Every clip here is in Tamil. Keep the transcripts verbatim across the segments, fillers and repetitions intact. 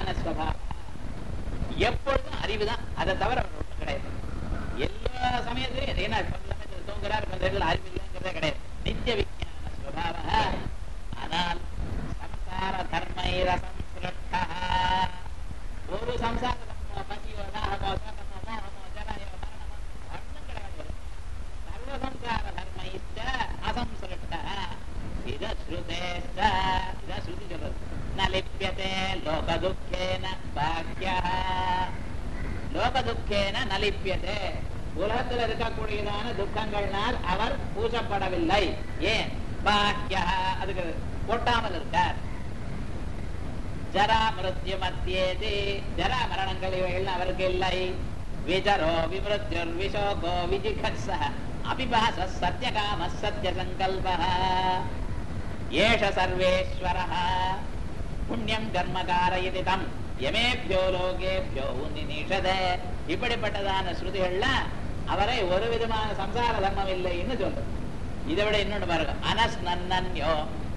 ஸ்வபாவம். எப்பொழுதும் அறிவுதான், அதை தவிர ஒன்றும் கிடையாது. எல்லா சமயத்திலும் என்ன சமயத்தில் தூங்குறாரு, கொஞ்ச நேரத்தில் அறிவு இல்லைங்கிறதே கிடையாது. நித்திய விஞ்ஞான ஸ்வபாவம். ஆனால் சம்சார தர்மைரசம் சுரட்டா, ஒரு சம்சார பசியோ தாகமோ சோகமோ மோகமோ ஜராயோ மரணமோ ஒன்றும் கிடையாது. சர்வ சம்சார தர்மைச்ச அசம்சுரட்டா. இத ஸ்ருதேச்ச, இதான் ஸ்ருதி சொல்றது. ந லிப்யதே லோக துக்கேன பாக்யா, லோக துக்கேன ந லிப்யதே, உலகத்தில் இருக்கக்கூடியதான துக்கங்கள்னால் அவர் பூசப்படவில்லை. ஏன்? பாக்யா, அதுக்கு கொட்டாமல் இருக்கார். ஜரா மிருத்யு மத்தியேதி, ஜரா மரணங்கள் இவைகள் அவருக்கு இல்லை. விஜரோ விமிருத்யுர் விஷோகோ விஜிகத்ஸ அபிபாச சத்யகாம சத்ய சங்கல்பः ஏஷ சர்வேஸ்வரः புண்ணியம் கர்ம காரயதி தம் யமேப்யோ லோகேப்யோ உன்னிஷதே. இப்படிப்பட்டதான ஸ்ருதிகள்ல அவரை ஒரு விதமான சம்சார தர்மம் இல்லைன்னு சொல்றது. இதை விட இன்னொன்னு பாருங்க, அனஸ்னன்யோ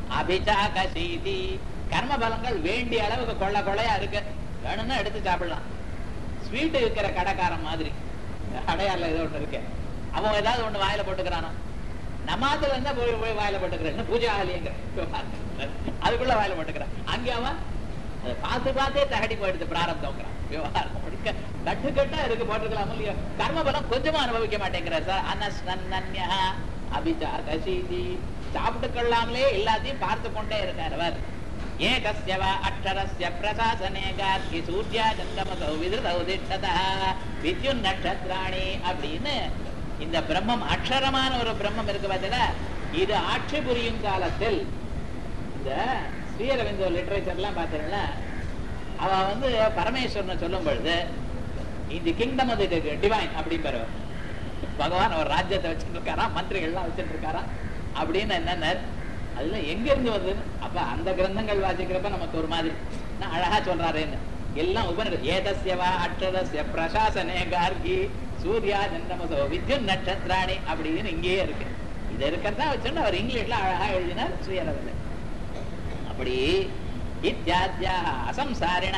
அபிசாகசீதி, கர்ம பலங்கள் வேண்டிய அளவுக்கு கொள்ள கொள்ளையா இருக்கு, வேணும்னா எடுத்து சாப்பிடலாம். ஸ்வீட்டு இருக்கிற கடைக்காரன் மாதிரி அடையாள ஏதோ ஒண்ணு இருக்கு, அவன் ஏதாவது ஒண்ணு வாயில போட்டுக்கிறானோ, நமாத்துல இருந்தா போய் போய் வாயில போட்டுக்கிறேன், பூஜை ஆலியங்கிற அதுக்குள்ள வாயில போட்டுக்கிறான். அங்கே அவன் அதை பார்த்து பார்த்தே தகடி போயிடுது பிராரப்தம்ங்கிறான். விவகாரம் முடிக்க கட்டு கட்டா இருக்கு, போட்டுக்கலாம் இல்லையோ. கர்ம பலம் கொஞ்சமா அனுபவிக்க மாட்டேங்கிறார் சார். அனஸ்னன்யா அபிசாகசீதி, சாப்பிட்டு கொள்ளாமலே எல்லாத்தையும் பார்த்து கொண்டே இருக்கார் அவர். ஏகஸ்யவா அக்ஷரஸ்ய பிரசாசனே கார்கி சூர்யா சந்திரமசௌ விதிருதௌ திஷ்டதா வித்யுன் நட்சத்திராணி அப்படின்னு இந்த பிரம்மம் அக்ஷரமான ஒரு பிரம்மம் இருக்கு பார்த்தீங்களா, இது ஆட்சி புரியும் காலத்தில் இந்த ஸ்ரீரவிந்தோ லிட்டரேச்சர்லாம் பார்த்தீங்கன்னா அவ வந்து பரமேஸ்வரனை சொல்லும் பொழுது இந்த கிங்டம் அது டிவைன் அப்படிங்கிற பகவான் அவர் ராஜ்யத்தை வச்சுட்டு இருக்காரா, மந்திரிகள்லாம் வச்சுட்டு இருக்காரா அப்படின்னு என்னென்ன அதுல எங்க இருந்து வந்தது. அப்ப அந்த கிரந்தங்கள் வாசிக்கிறப்ப நமக்கு ஒரு மாதிரி நான் அழகா சொல்றாருன்னு எல்லாம் உபநிட ஏதஸ்யவா அக்ஷரஸ்ய பிரசாசனே கார்கி சூர்யா சந்திரமசோ வித்யுன் நட்சத்திராணி அப்படின்னு இங்கேயே இருக்கு. இதை இருக்கிறதா வச்சுட்டு அவர் இங்கிலீஷ்ல அழகா எழுதினார் ஸ்ரீரவிந்தர். அப்படி இத்யாத்யா அசம்சாரிண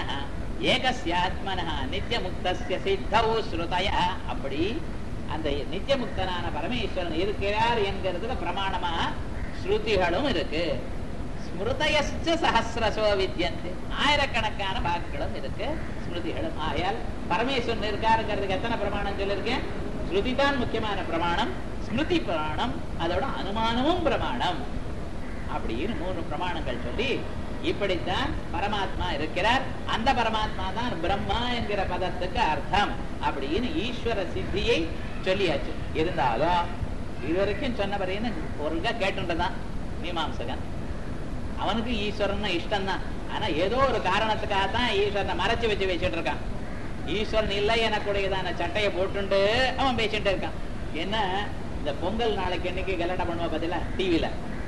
ஏகஸ்யாத்மன நித்தியமுக்தஸ்ய சித்தௌ ஸ்ருதய, அப்படி அந்த நித்தியமுக்தனான பரமேஸ்வரன் இருக்கிறார் என்கிறதுல பிரமாணமா ஸ்ருதிகளும் இருக்கு. ஸ்மிருதயஸ்ச சஹஸ்ரசோ வித்யந்தே, ஆயிரக்கணக்கான வாக்குகளும் இருக்கு, ஸ்மிருதிகளும். ஆயால் பரமேஸ்வரன் இருக்காருங்கிறதுக்கு எத்தனை பிரமாணம் சொல்லிருக்கேன்? ஸ்ருதி தான் முக்கியமான பிரமாணம், ஸ்மிருதி பிரமாணம், அதோட அனுமானமும் பிரமாணம். அப்படின்னு மூணு பிரமாணங்கள் சொல்லி இப்படித்தான் பரமாத்மா இருக்கிறார். அந்த பரமாத்மா தான் பிரம்மா என்கிற பதத்துக்கு அர்த்தம் அப்படின்னு ஈஸ்வர சித்தியை சொல்லியாச்சு. இருந்தாலும் இதுவரைக்கும் சொன்னவரைன்னு ஒருங்க கேட்டுதான் மீமாம்சகன். அவனுக்கு ஈஸ்வரன் இஷ்டம் தான், ஆனா ஏதோ ஒரு காரணத்துக்காகத்தான் ஈஸ்வரனை மறைச்சு வச்சு வச்சுட்டு இருக்கான். ஈஸ்வரன் இல்லை எனக்குடையதான சட்டையை போட்டுண்டு அவன் பேசிட்டு இருக்கான். என்ன இந்த பொங்கல் நாளைக்கு என்னைக்கு கலட்டை பண்ணுவா பார்த்தீங்களா டிவியில,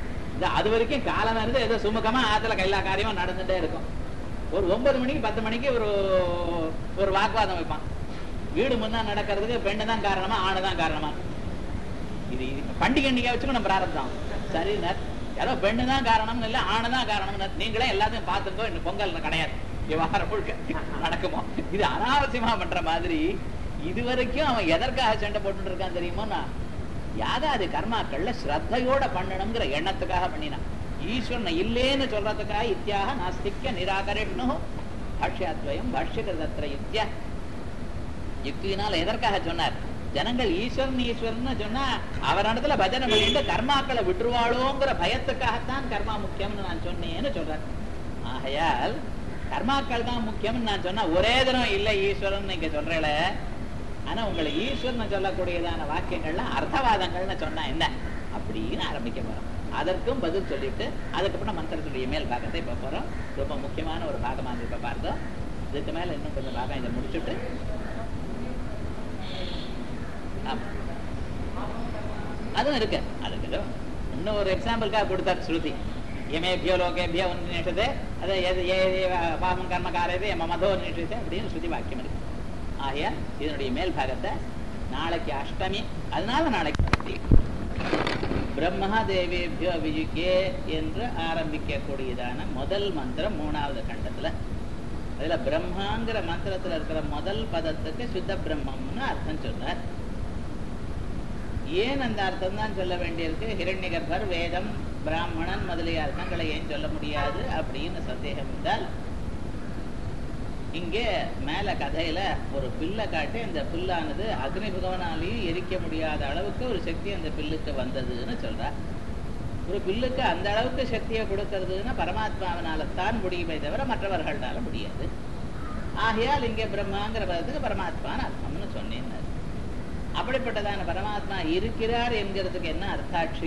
அது வரைக்கும் காலம் இருந்து ஏதோ சுமூகமா ஆத்துல எல்லா காரியமும் நடந்துட்டே இருக்கும். ஒரு ஒன்பது மணிக்கு பத்து மணிக்கு ஒரு ஒரு வாக்குவாதம் வைப்பான். வீடு முன்னா நடக்கிறதுக்கு பெண்ணு தான் காரணமா ஆணு தான் காரணமா, இது பண்டிகை எண்ணிக்கை வச்சுக்கோ நம்ம பிராரப்தான். சரி யாரோ பெண்ணு தான் காரணம் இல்ல ஆணு தான் காரணம், நீங்களே எல்லாத்தையும் பார்த்துக்கோ, இன்னும் பொங்கல் கிடையாது விவகாரம் முழுக்க நடக்குமோ. இது அனாவசியமா பண்ற மாதிரி இது வரைக்கும் அவன் எதற்காக சண்டை போட்டு இருக்கான் தெரியுமோ? நான் யாகாதி கர்மாக்கள்ல ஸ்ரத்தையோட பண்ணணுங்கிற எண்ணத்துக்காக பண்ணினான். ஈஸ்வரன் இல்லேன்னு சொல்றதுக்காக இத்தியாக நாஸ்திக்க நிராகரிஷ்ணு பாஷ்யாத்வயம் பாஷ்யகிருதத்திர யுக்தியா யுக்தியினால எதற்காக சொன்னார்? ஜனங்கள் ஈஸ்வரன் ஈஸ்வரன் சொன்னா அவர் இடத்துல பஜனை பண்ணிட்டு கர்மாக்களை விட்டுருவாளோங்கிற பயத்துக்காகத்தான் கர்மா முக்கியம்னு நான் சொன்னேன்னு சொல்றேன். ஆகையால் கர்மாக்கள் தான் முக்கியம்னு நான் சொன்னா ஒரே தினம் இல்லை ஈஸ்வரன் நீங்க சொல்றேல, ஆனா உங்களை ஈஸ்வரன் சொல்லக்கூடியதான வாக்கியங்கள்லாம் அர்த்தவாதங்கள்னு சொன்னா என்ன அப்படின்னு ஆரம்பிக்க போறோம். அதற்கும் பதில் சொல்லிட்டு அதுக்கப்புறம் மந்திரத்துடைய மேல் பாகத்தை இப்ப போறோம். ரொம்ப முக்கியமான ஒரு பாகமா இப்ப பார்த்தோம். இதுக்கு மேல இன்னும் கொஞ்சம் பாகம் இதை முடிச்சுட்டு அதுவும் இருக்கு. அதுக்கு இன்னும் ஒரு எக்ஸாம்பிளுக்காக கொடுத்தார் ஸ்ருதி. எமேபியோ லோகேபியோ நிஷதே அதை பாவம் கர்ம காரதே மமதோ நிஷதே அப்படின்னு ஸ்ருதி வாக்கியம் இருக்கு. ஆகையா இதனுடைய மேல் பாகத்தை நாளைக்கு அஷ்டமி, அதனால நாளைக்கு பிரம்மா தேவேபியோ அபிஜிக்கே என்று ஆரம்பிக்கக்கூடியதான முதல் மந்திரம் மூணாவது கண்டத்துல அதுல பிரம்மாங்கிற மந்திரத்துல இருக்கிற முதல் பதத்துக்கு சுத்த பிரம்மம்னு அர்த்தம் சொன்னார். ஏன் அந்த அர்த்தம் தான் சொல்ல வேண்டியிருக்கு? ஹிரண்யகர்பர், வேதம், பிராமணன் முதலிய அர்த்தங்களை ஏன் சொல்ல முடியாது அப்படின்னு சந்தேகம் இருந்தால், இங்கே மேல கதையில ஒரு பில்லை காட்டி அந்த பில்லானது அக்னி பகவானாலையும் எரிக்க முடியாத அளவுக்கு ஒரு சக்தி அந்த பில்லுக்கு வந்ததுன்னு சொல்றார். ஒரு பில்லுக்கு அந்த அளவுக்கு சக்தியை கொடுக்கறதுன்னா பரமாத்மாவினால தான் முடியுமே தவிர மற்றவர்களால முடியாது. ஆகையால் இங்கே பிரம்மாங்கிற பதத்துக்கு பரமாத்மான்னு அர்த்தம்னு சொன்னேன். அப்படிப்பட்டதான பரமாத்மா இருக்கிறார் என்கிறதுக்கு என்ன அர்த்தாட்சி?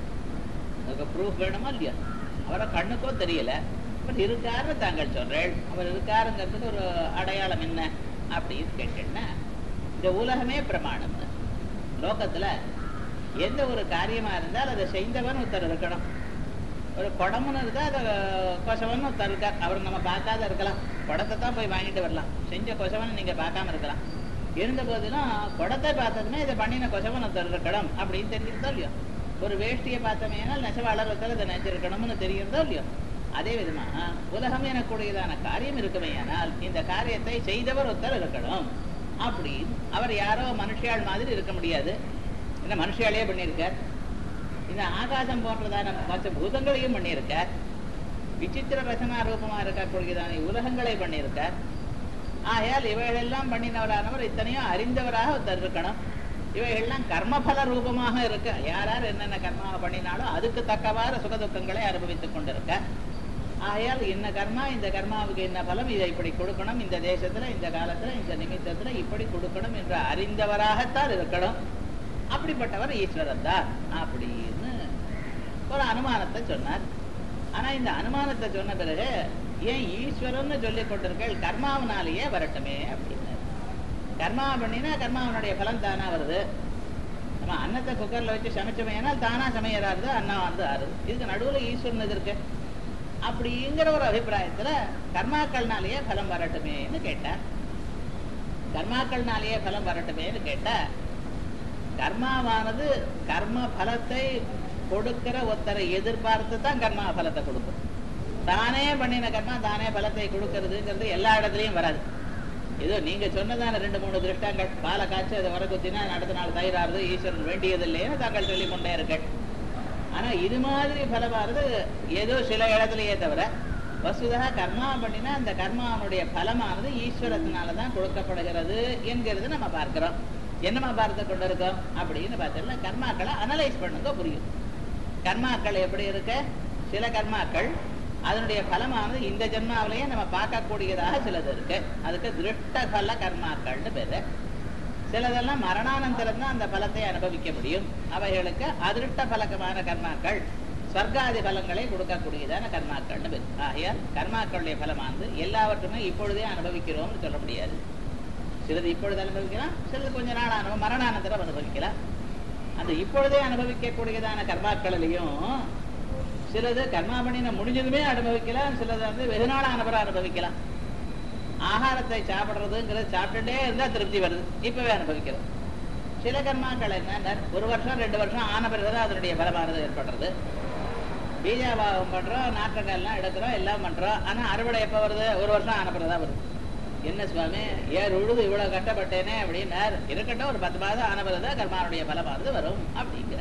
அதுக்கு ப்ரூஃப் வேணுமா இல்லையா? அவரை கண்ணுக்கோ தெரியல, பட் இருக்காருன்னு தாங்கள் சொல்றேன். அவர் இருக்காருங்கிறதுக்கு ஒரு அடையாளம் என்ன அப்படின்னு கேட்டேன்னா, இந்த உலகமே பிரமாணம். லோகத்துல எந்த ஒரு காரியமா இருந்தால் அதை செய்தவன் ஒருத்தர் இருக்கணும். ஒரு குடம்னு இருந்தால் அதை கொசவன் ஒருத்தர் இருக்கார். அவர் நம்ம பார்க்காத இருக்கலாம், குடத்தை தான் போய் வாங்கிட்டு வரலாம். செஞ்ச கொசவன் நீங்க பார்க்காம இருக்கலாம். இருந்த போதிலும் குடத்தை பார்த்ததுமே இதை பண்ணின கொசவன் ஒருத்தர் இருக்கணும் அப்படின்னு தெரிஞ்சிருந்தோ இல்லையோ? ஒரு வேஷ்டியை பார்த்தமையானால் நெசவாளர் இதை நினைச்சிருக்கணும்னு தெரியுறதோ இல்லையோ? அதே விதமாக உலகம் எனக்கூடியதான காரியம் இருக்குமையானால் இந்த காரியத்தை செய்தவர் ஒருத்தர் இருக்கணும் அப்படின்னு. அவர் யாரோ மனுஷியாள் மாதிரி இருக்க முடியாது. இந்த மனுஷியாலேயே பண்ணியிருக்கார். இந்த ஆகாசம் போன்றதான மற்ற பூதங்களையும் பண்ணியிருக்கார். விசித்திர ரசனா ரூபமா இருக்கக்கூடியதான உலகங்களை பண்ணியிருக்கார். ஆகையால் இவைகளெல்லாம் பண்ணினவரானவர் இத்தனையும் அறிந்தவராக ஒருத்தர் இருக்கணும். இவைகள்லாம் கர்மபல ரூபமாக இருக்க, யார் யார் என்னென்ன கர்மாவை பண்ணினாலும் அதுக்கு தக்கவாறு சுகதுக்கங்களை அனுபவித்துக் கொண்டிருக்க. ஆகையால் என்ன கர்மா, இந்த கர்மாவுக்கு என்ன பலம், இதை இப்படி கொடுக்கணும், இந்த தேசத்துல இந்த காலத்துல இந்த நிமித்தத்துல இப்படி கொடுக்கணும் என்று அறிந்தவராகத்தான் இருக்கணும். அப்படிப்பட்டவர் ஈஸ்வரன் தான் அப்படின்னு ஒரு அனுமானத்தை சொன்னார். ஆனா இந்த அனுமானத்தை சொன்ன பிறகு ஏன் ஈஸ்வரன்னு சொல்லிக் கொண்டிருக்கள், கர்மாவனாலேயே வரட்டுமே அப்படின்னு. கர்மா பண்ணினா கர்மாவனுடைய பலன் தானா வருது. நம்ம அன்னத்தை குக்கர்ல வச்சு சமைச்சோமேனால் தானா சமையறாருது, அன்னம் வந்து ஆறுது. இதுக்கு நடுவுல ஈஸ்வரன் இது இருக்கு அப்படிங்கிற ஒரு அபிப்பிராயத்துல கர்மாக்கள்னாலேயே பலம் வரட்டுமேன்னு கேட்டார். கர்மாக்கள்னாலேயே பலம் வரட்டுமேன்னு கேட்டா, கர்மாவானது கர்ம பலத்தை கொடுக்கிற ஒருத்தரை எதிர்பார்த்து தான் கர்மா பலத்தை கொடுக்கும். தானே பண்ணின கர்மா தானே பலத்தை கொடுக்கறதுங்கிறது எல்லா இடத்துலையும் வராது. ஏதோ நீங்க சொன்னதான ரெண்டு மூணு திருஷ்டங்கள், பாலை காய்ச்சி அதை வர குத்தினா அடுத்த நாள் தயிராறுது, ஈஸ்வரன் வேண்டியது இல்லைன்னு தாங்கள் சொல்லிக் கொண்டே இருக்க. ஆனா இது மாதிரி பலமானது ஏதோ சில இடத்துலயே தவிர வசுதா கர்மா பண்ணினா அந்த கர்மாவனுடைய பலமானது ஈஸ்வரத்தினாலதான் கொடுக்கப்படுகிறது என்கிறது நம்ம பார்க்கிறோம். என்னமா பார்த்து கொண்டு இருக்கோம் அப்படின்னு பார்த்தோம்னா, கர்மாக்களை அனலைஸ் பண்ணுங்க புரியும். கர்மாக்கள் எப்படி இருக்க, சில கர்மாக்கள் அதனுடைய பலமானது இந்த ஜென்மாவிலேயே நம்ம பார்க்கக்கூடியதாக சிலது இருக்கு. அதுக்கு திருஷ்ட பல கர்மாக்கள்னு பேரு. சிலதெல்லாம் மரணானந்தரம் தான் அந்த பலத்தை அனுபவிக்க முடியும். அவைகளுக்கு அதிருஷ்ட பலகமான கர்மாக்கள், ஸ்வர்காதி பலங்களை கொடுக்கக்கூடியதான கர்மாக்கள்னு பேரு. ஆகையால் கர்மாக்களுடைய பலமானது எல்லாவற்றுமே இப்பொழுதே அனுபவிக்கிறோம்னு சொல்ல முடியாது. சிலது இப்பொழுது அனுபவிக்கலாம், சிலது கொஞ்ச நாள் அனுபவம் மரணானந்தரம் அனுபவிக்கலாம். அந்த இப்பொழுதே அனுபவிக்கக்கூடியதான கர்மாக்களிலையும் சிலது கர்மா பண்ணின முடிஞ்சதுமே அனுபவிக்கலாம், சிலது வந்து வெகு நாள் அனுபவம் அனுபவிக்கலாம். ஆகாரத்தை சாப்பிடுறதுங்கிறது சாப்பிட்டுட்டே இருந்தா திருப்தி வருது, இப்பவே அனுபவிக்கிறது. சில கர்மாக்கள் என்ன, ஒரு வருஷம் ரெண்டு வருஷம் ஆன பிறகுதான் அதனுடைய பலமானது ஏற்படுறது. பீஜாபாவம் பண்றோம், நாற்றங்கள்லாம் எடுக்கிறோம், எல்லாம் பண்றோம். ஆனா அறுவடை எப்ப வருது, ஒரு வருஷம் ஆன பிறகுதான் வருது. என்ன சுவாமி ஏன் உழுது இவ்வளவு கஷ்டப்பட்டேனே அப்படின்னார். இருக்கட்டும், ஒரு பத்து மாதம் ஆன பிறகுதான் கர்மாவுடைய பலமானது வரும் அப்படிங்கிற.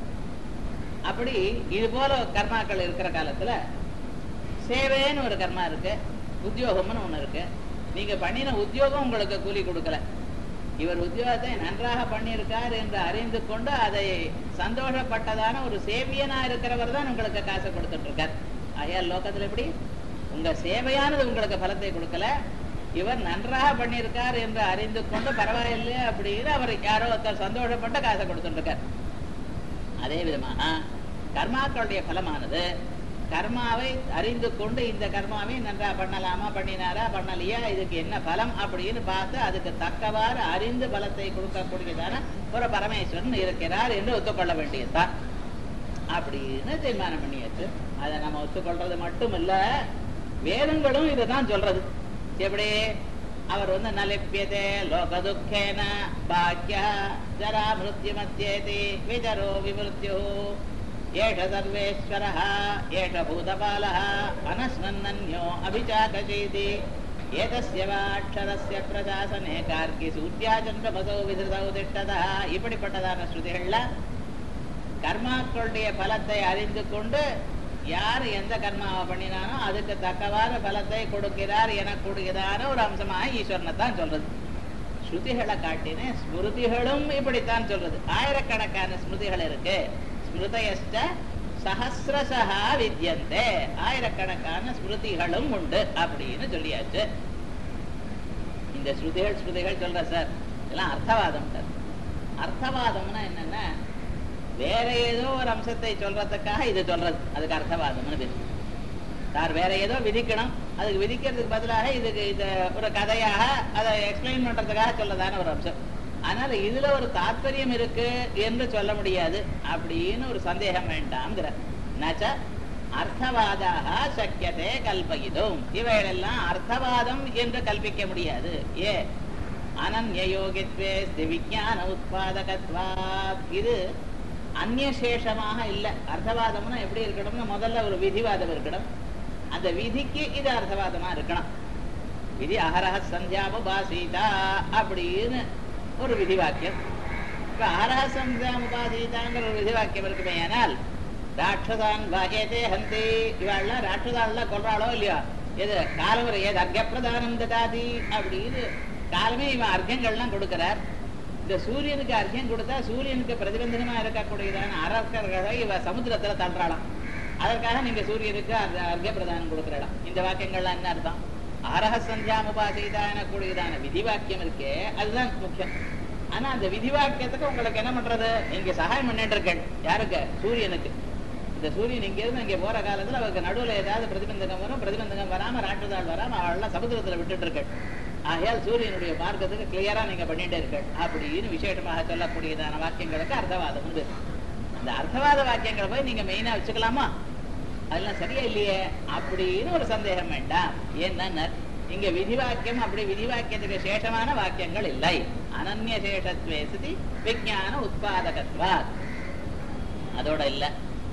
அப்படி இது போல கர்மாக்கள் இருக்கிற காலத்துல சேவைன்னு ஒரு கர்மா இருக்கு, உத்தியோகம்னு ஒண்ணு இருக்கு. நீங்க பண்ணின உத்தியோகம் உங்களுக்கு கூலி கொடுக்கல, இவர் உத்தியோகத்தை நன்றாக பண்ணியிருக்கார் என்று அறிந்து கொண்டு அதை சந்தோஷப்பட்டதான ஒரு சேவியனா இருக்கிறவர் தான் உங்களுக்கு காசை கொடுத்துட்டு இருக்கார். ஆகையால் லோகத்துல எப்படி உங்க சேவையானது உங்களுக்கு பலத்தை கொடுக்கல, இவர் நன்றாக பண்ணியிருக்கார் என்று அறிந்து கொண்டு பரவாயில்லை அப்படின்னு அவர் யாரோ ஒருத்தர் சந்தோஷப்பட்ட காசை கொடுத்துட்டு இருக்கார். அதே விதமாக கர்மாக்களுடைய பலமானது கர்மாவை அறிந்து கொண்டு இந்த கர்மாவை நன்றா பண்ணலாமா, பண்ணினாரா, பண்ணலையா, இதுக்கு என்ன பலம் அப்படின்னு பார்த்து அதுக்கு தக்கவாறு அறிந்து பலத்தை கொடுக்கக்கூடியதான ஒரு பரமேஸ்வரன் இருக்கிறார் என்று ஒத்துக்கொள்ள வேண்டியதுதான் அப்படின்னு தீர்மானம் பண்ணியாச்சு. அதை நம்ம ஒத்துக்கொள்றது மட்டும் இல்ல, வேதங்களும் இதுதான் சொல்றது. எப்படி அவர் வந்து நலிப்பியதே லோக துக்கேன பாக்கிய ஜரா மிருத்யு மத்தியேதி விஜரோ விமிருத்யு ஏஷ சர்வேஸ்வரஹ ஏஷ பூதபாலஹ அனஸ்னன்னன்யோ அபிசாகசீதி ஏதஸ்ய வா அக்ஷரஸ்ய பிரஜாசனே கார்கி சூத்யாஜன்மபதோ விதிருதௌ திஷ்டதா இப்படிப்பட்டதான ஸ்ருதிகள்ல கர்மாக்களுடைய பலத்தை அறிந்து கொண்டு யார் எந்த கர்மாவை பண்ணினானோ அதுக்கு தக்கவாறு பலத்தை கொடுக்கிறார் என கூடுகிறதான ஒரு அம்சமாக ஈஸ்வரனை தான் சொல்றது. ஸ்ருதிகளை காட்டின ஸ்மிருதிகளும் இப்படித்தான் சொல்றது. ஆயிரக்கணக்கான ஸ்மிருதிகள் இருக்கு. ஸ்மிருதயஸ்ட சஹஸ்ரசஹா வித்யந்தே, ஆயிரக்கணக்கான ஸ்மிருதிகளும் உண்டு அப்படின்னு சொல்லியாச்சு. இந்த ஸ்ருதிகள் ஸ்ருதிகள் சொல்ற சார் இதெல்லாம் அர்த்தவாதம் சார். அர்த்தவாதம்னா என்னன்னா வேற ஏதோ ஒரு அம்சத்தை சொல்றதுக்காக இது சொல்றது, அதுக்கு அர்த்தவாதம்னு பேரு சார். வேற ஏதோ விதிக்கணும், அதுக்கு விதிக்கிறதுக்கு பதிலாக இதுக்கு இது ஒரு கதையாக அதை எக்ஸ்பிளைன் பண்றதுக்காக சொல்லதான ஒரு அம்சம். அதனால இதுல ஒரு தாத்பரியம் இருக்கு என்று சொல்ல முடியாது அப்படின்னு ஒரு சந்தேகம் வேண்டாம்ங்கிற நச்ச அர்த்தவாதாக சக்கியத்தை கல்பகிதும். இவைகளெல்லாம் அர்த்தவாதம் என்று கல்பிக்க முடியாது. ஏ அனன்யயோகித்வே விஞ்ஞான உத்பாதகத்வாத், இது அந்நியசேஷமாக இல்லை. அர்த்தவாதம்னா எப்படி இருக்கணும்னு முதல்ல ஒரு விதிவாதம் இருக்கணும். அந்த விதிக்கு இது அர்த்தவாதமா இருக்கணும். விதி அஹரஹ சந்தியாமுபாசீதா அப்படின்னு ஒரு விதி வாக்கியம். இப்ப அஹரஹ சந்தியாமுபாசீதாங்கிற ஒரு விதி வாக்கியம் இருக்குமே. ஆனால் ராட்சதான் வாயதே ஹந்தி, இவாள்லாம் ராட்சதான்லாம் கொல்றாளோ இல்லையா, எது காலவரை ஏது அர்க்க பிரதானம் ததாதி அப்படின்னு காலமே இவன் அர்க்கங்கள்லாம் கொடுக்கிறார். இந்த சூரியனுக்கு அர்க்கியம் கொடுத்தா சூரியனுக்கு பிரதிபந்தகமா இருக்கக்கூடியதான அரக்கர்களை இவ சமுத்திரத்துல தள்ளுறாளாம். அதற்காக நீங்க சூரியனுக்கு அர்க்க பிரதானம் கொடுக்கிறாளாம். இந்த வாக்கியங்கள்லாம் என்ன அர்த்தம்? அரஹ சந்தியாமுபாசீதான கூடியதான விதி வாக்கியம் இருக்கே அதுதான் முக்கியம். ஆனா அந்த விதி வாக்கியத்துக்கு உங்களுக்கு என்ன பண்றது? நீங்க சகாயம் பண்ணிட்டு இருக்கேன். யாருக்கு? சூரியனுக்கு. இந்த சூரியன் இங்க இருந்து இங்க போற காலத்துல அவருக்கு நடுவுல ஏதாவது பிரதிபந்தகம் வரும். பிரதிபந்தகம் வராம ராட்சதாள் வராம அவள்லாம் சமுத்திரத்துல விட்டுட்டு இருக்கேன். ஆகையால் சூரியனுடைய மார்க்கத்துக்கு கிளியரா நீங்க பண்ணிட்டே இருக்க அப்படின்னு விசேஷமாக சொல்லக்கூடியதான வாக்கியங்களுக்கு அர்த்தவாதம் உண்டு. அந்த அர்த்தவாத வாக்கியங்களை போய் நீங்க மெயினா வச்சுக்கலாமா? அதெல்லாம் சரியா இல்லையே அப்படின்னு ஒரு சந்தேகம் வேண்டாம். ஏன்னா இங்க விதிவாக்கியம் அப்படி விதிவாக்கியத்துக்கு சேஷமான வாக்கியங்கள் இல்லை. அனன்ய சேஷத்வே சிதி விஞ்ஞான உத்பாதகத்வா அதோட இல்ல.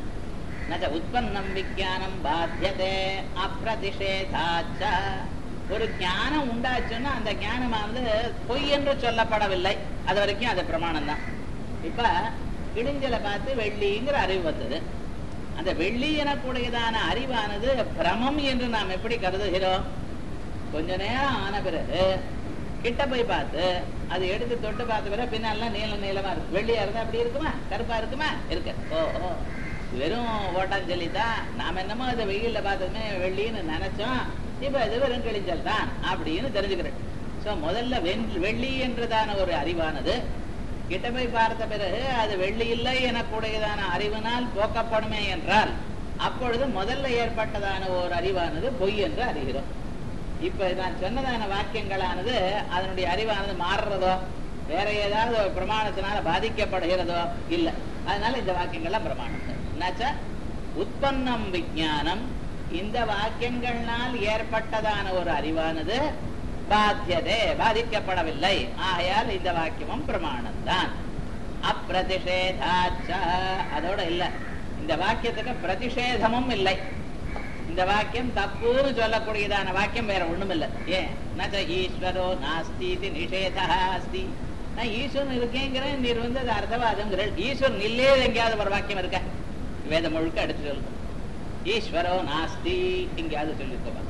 உற்பன்னம் விஞ்ஞானம் பாத்தியதே அப்பிரதிஷேதாச்ச. ஒரு ஞானம் உண்டாச்சுன்னா அந்த ஞானமானது பொய் என்று சொல்லப்படவில்லை. அது வரைக்கும் அது பிரமாணம் தான். இப்ப இடிஞ்சலை பார்த்து வெள்ளிங்கிற அறிவு வந்தது. அந்த வெள்ளி எனக்கூடியதான அறிவானது பிரமம் என்று நாம் எப்படி கருதுகிறோம்? கொஞ்ச நேரம் ஆன பிறகு கிட்ட போய் பார்த்து அது எடுத்து தொட்டு பார்த்த பிறகு பின்னாலாம் நீள நீளமா இருக்கு. வெள்ளியா இருந்தா அப்படி இருக்குமா? கருப்பா இருக்குமா? இருக்கு. ஓஹோ, வெறும் ஓட்டாஞ்சலி தான். நாம என்னமோ அதை வெயில்ல பார்த்ததுமே வெள்ளின்னு நினைச்சோம். இப்ப அது வெறும் கிழிஞ்சல் தான் அப்படின்னு தெரிஞ்சுக்கிறேன். சோ முதல்ல வெள்ளி என்றதான ஒரு அறிவானது கிட்ட போய் பார்த்த பிறகு அது வெள்ளி இல்லை எனக்கூடியதான அறிவினால் போக்கப்படுமே என்றால் அப்பொழுது முதல்ல ஏற்பட்டதான ஒரு அறிவானது பொய் என்று அறிகிறோம். இப்ப நான் சொன்னதான வாக்கியங்களானது அதனுடைய அறிவானது மாறுறதோ வேற ஏதாவது ஒரு பிரமாணத்தினால பாதிக்கப்படுகிறதோ இல்லை. அதனால இந்த வாக்கியங்கள்லாம் பிரமாணம். என்னாச்சா உற்பன்னம் விஞ்ஞானம், இந்த வாக்கியங்களால் ஏற்பட்டதான ஒரு அறிவானது பாத்தியதே பாதிக்கப்படவில்லை. ஆகையால் இந்த வாக்கியமும் பிரமாணம் தான். அப்பிரதிஷேதாச்ச அதோட இல்ல, இந்த வாக்கியத்துக்கு பிரதிஷேதமும் இல்லை. இந்த வாக்கியம் தப்புன்னு சொல்லக்கூடியதான வாக்கியம் வேற ஒண்ணும் இல்லை. ஏன் நச்ச ஈஸ்வரோ நாஸ்தி நிஷேதா அஸ்தி. நான் ஈஸ்வரன் இருக்கேங்கிறேன், நீர் வந்து அது அர்த்தவாதங்கிற. ஈஸ்வரன் இல்லே எங்கேயாவது ஒரு வாக்கியம் இருக்க? வேதம் முழுக்க எடுத்து சொல்லுங்க. ஈஸ்வரோ நாஸ்தி எங்கேயாவது சொல்லிருக்க?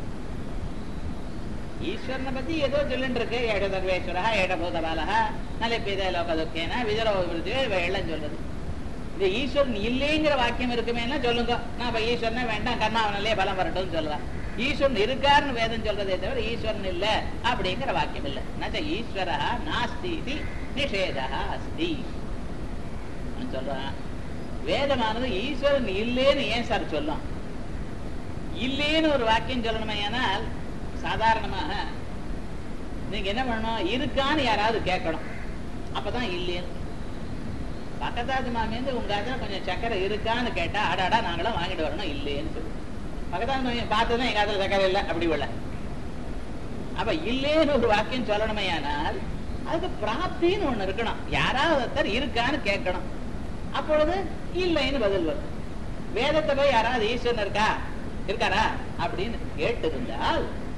ஈஸ்வரனை பத்தி ஏதோ சொல்லிட்டு இருக்கு. ஏட சர்வேஸ்வரா ஏடபூத பாலகா நலிப்பித லோகதுக்கேனா விஜரோ எல்லாம் சொல்றது. இந்த ஈஸ்வரன் இல்லைங்கிற வாக்கியம் இருக்குமேனா சொல்லுங்க. நான் இப்ப ஈஸ்வரனே வேண்டாம், கர்மாவனாலே பலம் வரட்டும் சொல்லலாம். ஈஸ்வரன் இருக்காருன்னு வேதம் சொல்றதே தவிர ஈஸ்வரன் இல்ல அப்படிங்கிற வாக்கியம் இல்லை. நச்ச ஈஸ்வரா நாஸ்தி நிஷேதா அஸ்தி சொல்றான். வேதமானது ஈஸ்வரன் இல்லேன்னு ஏன் சார் சொல்லும்? இல்லேன்னு ஒரு வாக்கியம் சொல்லணுமே. ஆனால் சாதாரணமாக நீங்க என்ன பண்ணணும்? இருக்கான்னு யாராவது கேட்கணும், அப்பதான் இல்லைன்னு. பக்கத்தாத்து மாமியிருந்து உங்க அதுல கொஞ்சம் சக்கரை இருக்கான்னு கேட்டா அடாடா நாங்களும் வாங்கிட்டு வரணும் இல்லைன்னு சொல்லு. பக்கத்தாத்து மாமியை பார்த்ததுதான் எங்க அதுல சக்கரை இல்லை அப்படி உள்ள. அப்ப இல்லேன்னு ஒரு வாக்கியம் சொல்லணுமே. ஆனால் அதுக்கு பிராப்தின்னு ஒண்ணு இருக்கணும். யாராவது ஒருத்தர் இருக்கான்னு கேட்கணும், அப்பொழுது இல்லைன்னு பதில் வரும். வேதத்தை போய் யாராவது ஈஸ்வரன் இருக்கா இருக்காரா அப்படின்னு கேட்டு இருந்தால்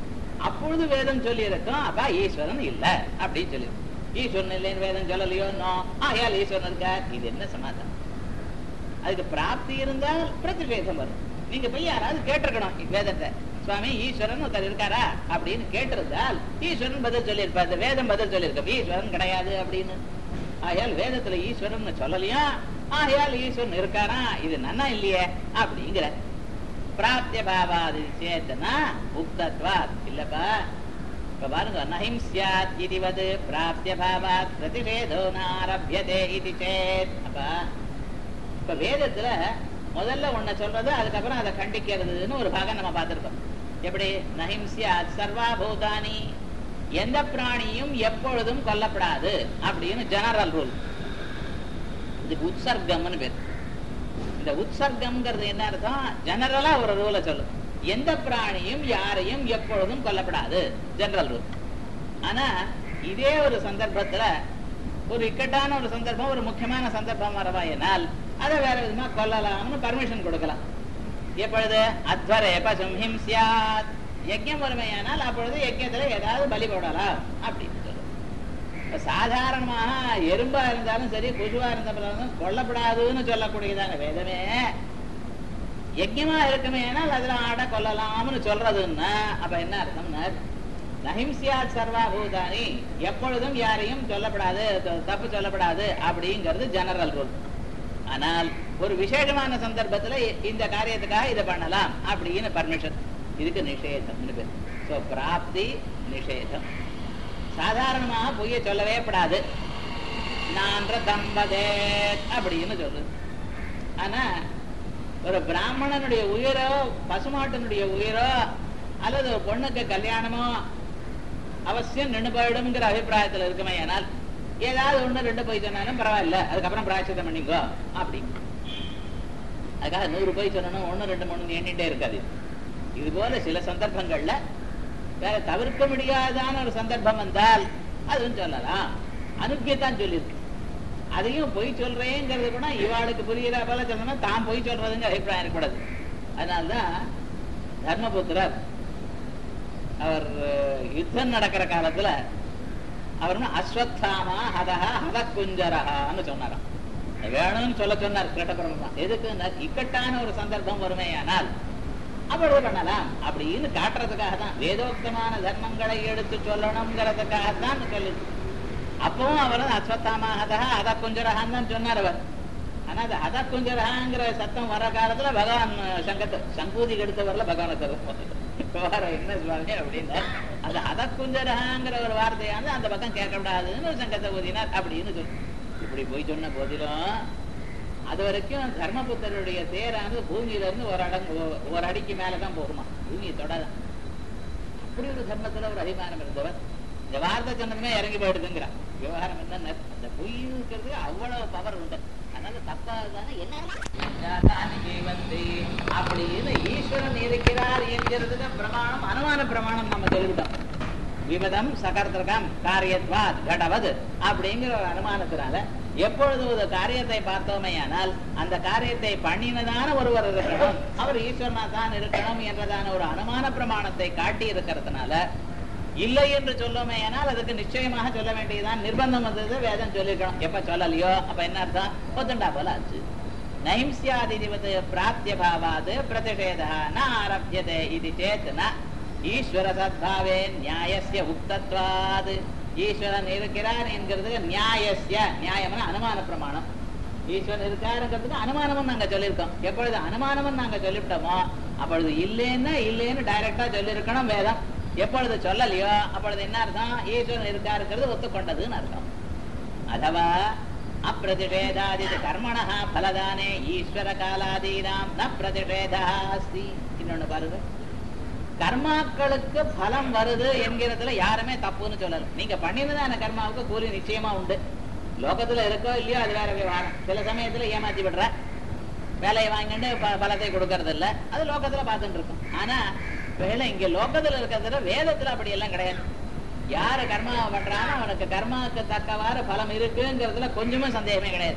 அப்பொழுது வேதம் சொல்லி இருக்கும் அப்பா ஈஸ்வரன் இல்ல அப்படின்னு சொல்லி ஈஸ்வரன் இல்லைன்னு வேதம் சொல்லலையோ ஆயால் ஈஸ்வரன் இருக்கார். இது என்ன சமாதானம்? அதுக்கு பிராப்தி இருந்தால் பிரதிஷேதம் வரும். நீங்க போய் யாராவது கேட்டிருக்கணும் வேதத்தை, சுவாமி ஈஸ்வரன் ஒருத்தர் இருக்காரா அப்படின்னு கேட்டிருந்தால் ஈஸ்வரன் பதில் சொல்லியிருப்பார். வேதம் பதில் சொல்லியிருக்க ஈஸ்வரன் கிடையாது அப்படின்னு. ஆயால் வேதத்துல ஈஸ்வரன் சொல்லலையா, ஆயால் ஈஸ்வரன் இருக்காரா, இது நன்னா இல்லையே அப்படிங்கிற பிராப்திய பாவாதி சேத்தனா உக்தத்வா இல்லப்பா. இப்ப பாருங்க, நஹிம்ஸ்யாத் இதுவது பிராப்திய பாவாத் பிரதிஷேதோ நாரப்யதே இது சேத். அப்பா இப்ப வேதத்துல முதல்ல ஒன்ன சொல்றது, அதுக்கப்புறம் அதை கண்டிக்கிறதுன்னு ஒரு பாகம் நம்ம பார்த்திருக்கோம். எப்படி நஹிம்ஸ்யாத் சர்வா பூதானி, எந்த பிராணியும் எப்பொழுதும் கொல்லப்படாது அப்படின்னு ஜெனரல் ரூல். இதுக்கு உற்சர்க்கம்னு பேர். இந்த உற்சர்க்கம்ங்கிறது என்ன அர்த்தம்? ஜெனரலா ஒரு ரூலை சொல்லும். எந்த பிராணியும் யாரையும் எப்பொழுதும் கொல்லப்படாது, ஜெனரல் ரூல். ஆனா இதே ஒரு சந்தர்ப்பத்துல ஒரு இக்கட்டான ஒரு சந்தர்ப்பம், ஒரு முக்கியமான சந்தர்ப்பம் வரவாயினால் அதை வேற விதமா கொல்லலாம்னு பர்மிஷன் கொடுக்கலாம். எப்பொழுது அத்வரே பசும் ஹிம்ஸ்யாத், யஜ்யம் வறுமையானால் அப்பொழுது யஜ்யத்துல ஏதாவது பலி போடலாம் அப்படின்னு சொல்லும். சாதாரணமாக எறும்பா இருந்தாலும் சரி, கொசுவா இருந்தாலும் கொல்லப்படாதுன்னு சொல்லக்கூடியதான வேதமே யஜ்யமா இருக்குமே ஏனால் அதுல ஆட கொல்லலாம்னு சொல்றதுன்னா அப்ப என்ன அர்த்தம்னா நஹிம்ஸ்யாத் சர்வா பூதானி, எப்பொழுதும் யாரையும் சொல்லப்படாது, தப்பு சொல்லப்படாது அப்படிங்கிறது ஜெனரல் ரூல். ஆனால் ஒரு விசேஷமான சந்தர்ப்பத்துல இந்த காரியத்துக்காக இதை பண்ணலாம் அப்படின்னு பர்மிஷன். இதுக்கு நிஷேதம்னு பேர். சோ பிராப்தி நிஷேதம். சாதாரணமாக பொய்ய சொல்லவே படாது. நான் தம்பதே அப்படின்னு சொல்லுது. ஆனா ஒரு பிராமணனுடைய உயிரோ பசுமாட்டனுடைய உயிரோ அல்லது ஒரு பொண்ணுக்கு கல்யாணமோ அவசியம் நின்று போயிடும்ங்கிற அபிப்பிராயத்தில் இருக்குமே. ஆனால் ஏதாவது ஒண்ணு ரெண்டு போய் சொன்னாலும் பரவாயில்ல, அதுக்கப்புறம் பிராயச்சித்தம் பண்ணிக்கோ அப்படி. அதுக்காக நூறு போய் சொல்லணும், ஒண்ணு ரெண்டு மூணு எண்ணிட்டே இருக்காது. இது போல சில சந்தர்ப்பங்கள்ல வேற தவிர்க்க முடியாதான ஒரு சந்தர்ப்பம் வந்தால் அதுவும் சொல்லலாம். அனுப்பியத்தான் சொல்லியிருக்கு. அதையும் பொய் சொல்றேங்கிறது கூட இவாளுக்கு புரியுற போல சொல்லணும், தான் பொய் சொல்றதுங்க அபிப்பிராயம் இருக்கக்கூடாது. அதனால்தான் தர்மபுத்திரர் அவர் யுத்தம் நடக்கிற காலத்துல அவர் அஸ்வத்தாமா ஹதஹா ஹத குஞ்சரஹான்னு சொன்னாராம். வேணும்னு சொல்ல சொன்னார் கிருஷ்ணபரமா. எதுக்கு? இக்கட்டான ஒரு சந்தர்ப்பம் வருமே ஆனால் அப்படி பண்ணலாம் அப்படின்னு காட்டுறதுக்காக தான். வேதோக்தமான தர்மங்களை எடுத்து சொல்லணுங்கிறதுக்காகத்தான் சொல்லு. அப்பவும் அவர் அஸ்வத்தாமா ஹதஹா ஹத குஞ்சரஹான்னு தான் சொன்னார் அவர். ஆனா அது ஹத குஞ்சரஹாங்கிற சத்தம் வர காலத்துல பகவான் சங்கத்தை சங்கூதி எடுத்தவர்ல பகவானை தருவோம் என்ன சுவாமி அப்படின்னா அது ஹத குஞ்சரஹாங்கிற ஒரு வார்த்தையானது அந்த பக்கம் கேட்கக்கூடாதுன்னு ஒரு சங்கத்தை ஊதினார் அப்படின்னு சொல்லு. இப்படி போய் சொன்ன போதிலும் அது வரைக்கும் தர்மபுத்தருடைய தேரானது பூமியில இருந்து ஒரு அடங்கு ஒரு அடிக்கு மேலதான் போகுமா, பூமியை தொடாதான். அப்படி ஒரு தர்மத்துல ஒரு அபிமானம் இருந்தவர் இந்த வார்த்தை சொன்னதுமே இறங்கி போயிடுதுங்கிறார். விவகாரம் என்ன, அந்த பொய் இருக்கிறது அவ்வளவு பவர் உண்டு. அதனால தப்பாதானே அப்படின்னு ஈஸ்வரன் இருக்கிறார் என்கிறதுக்கு பிரமாணம் அனுமான பிரமாணம் நம்ம சொல்லிவிட்டோம். விபதம் சகர்த்தகம் காரியத்வாத் கடவது அப்படிங்கிற ஒரு அனுமானத்தினால எப்பொழுது ஒரு காரியத்தை பார்த்தோமே ஆனால் அந்த காரியத்தை பண்ணினதான ஒருவர் இருக்கணும், அவர் ஈஸ்வரனா தான் இருக்கணும் என்றதான ஒரு அனுமான பிரமாணத்தை காட்டி இருக்கிறதுனால இல்லை என்று சொல்லுமே ஆனால் அதுக்கு நிச்சயமாக சொல்ல வேண்டியதுதான். நிர்பந்தம் வந்தது வேதம் சொல்லிருக்கணும். எப்ப சொல்லலையோ அப்ப என்ன அர்த்தம்? ஒத்துண்டா போல ஆச்சு. நைம்ஸ்யாதிவது பிராப்திய பாவாது பிரதிஷேதா ந ஆரப்யதே இது சேத்னா ஈஸ்வர சத்பாவே நியாயஸ்ய உக்தத்வாது. ஈஸ்வரன் இருக்கிறார் என்கிறதுக்கு நியாயஸ்ய, நியாயம்னா அனுமான பிரமாணம். ஈஸ்வரன் இருக்காருங்கிறதுக்கு அனுமானமும் நாங்க சொல்லியிருக்கோம். எப்பொழுது அனுமானமும் நாங்க சொல்லிவிட்டோமோ அப்பொழுது இல்லைன்னா இல்லைன்னு டைரக்டா சொல்லியிருக்கணும் வேதம். எப்பொழுது சொல்லலையோ அப்பொழுது என்ன அர்த்தம்? ஈஸ்வரன் இருக்காருங்கிறது ஒத்துக்கொண்டதுன்னு அர்த்தம். அதுவா அப்பிரதிஷேதாதி கர்மணா பலதானே ஈஸ்வர காலாதீனாம் ந பிரதிஷேதா அஸ்தி. இன்னொன்னு பாருங்க, கர்மாக்களுக்கு பலம் வருது என்கிறதுல யாருமே தப்புன்னு சொல்லல. நீங்க பண்ணினதான கர்மாவுக்கு கூலி நிச்சயமா உண்டு. லோகத்துல இருக்கோ இல்லையோ அது வேற விவகாரம். சில சமயத்துல ஏமாத்தி விடுற வேலையை வாங்கிட்டு பலத்தை கொடுக்கறது இல்ல, அது லோகத்துல பார்த்துட்டு இருக்கும். ஆனா வேலை இங்க லோகத்துல இருக்கிறதுல வேதத்துல அப்படி எல்லாம் கிடையாது. யாரு கர்மா பண்றானோ அவனுக்கு கர்மாவுக்கு தக்கவாறு பலம் இருக்குங்கிறதுல கொஞ்சமே சந்தேகமே கிடையாது.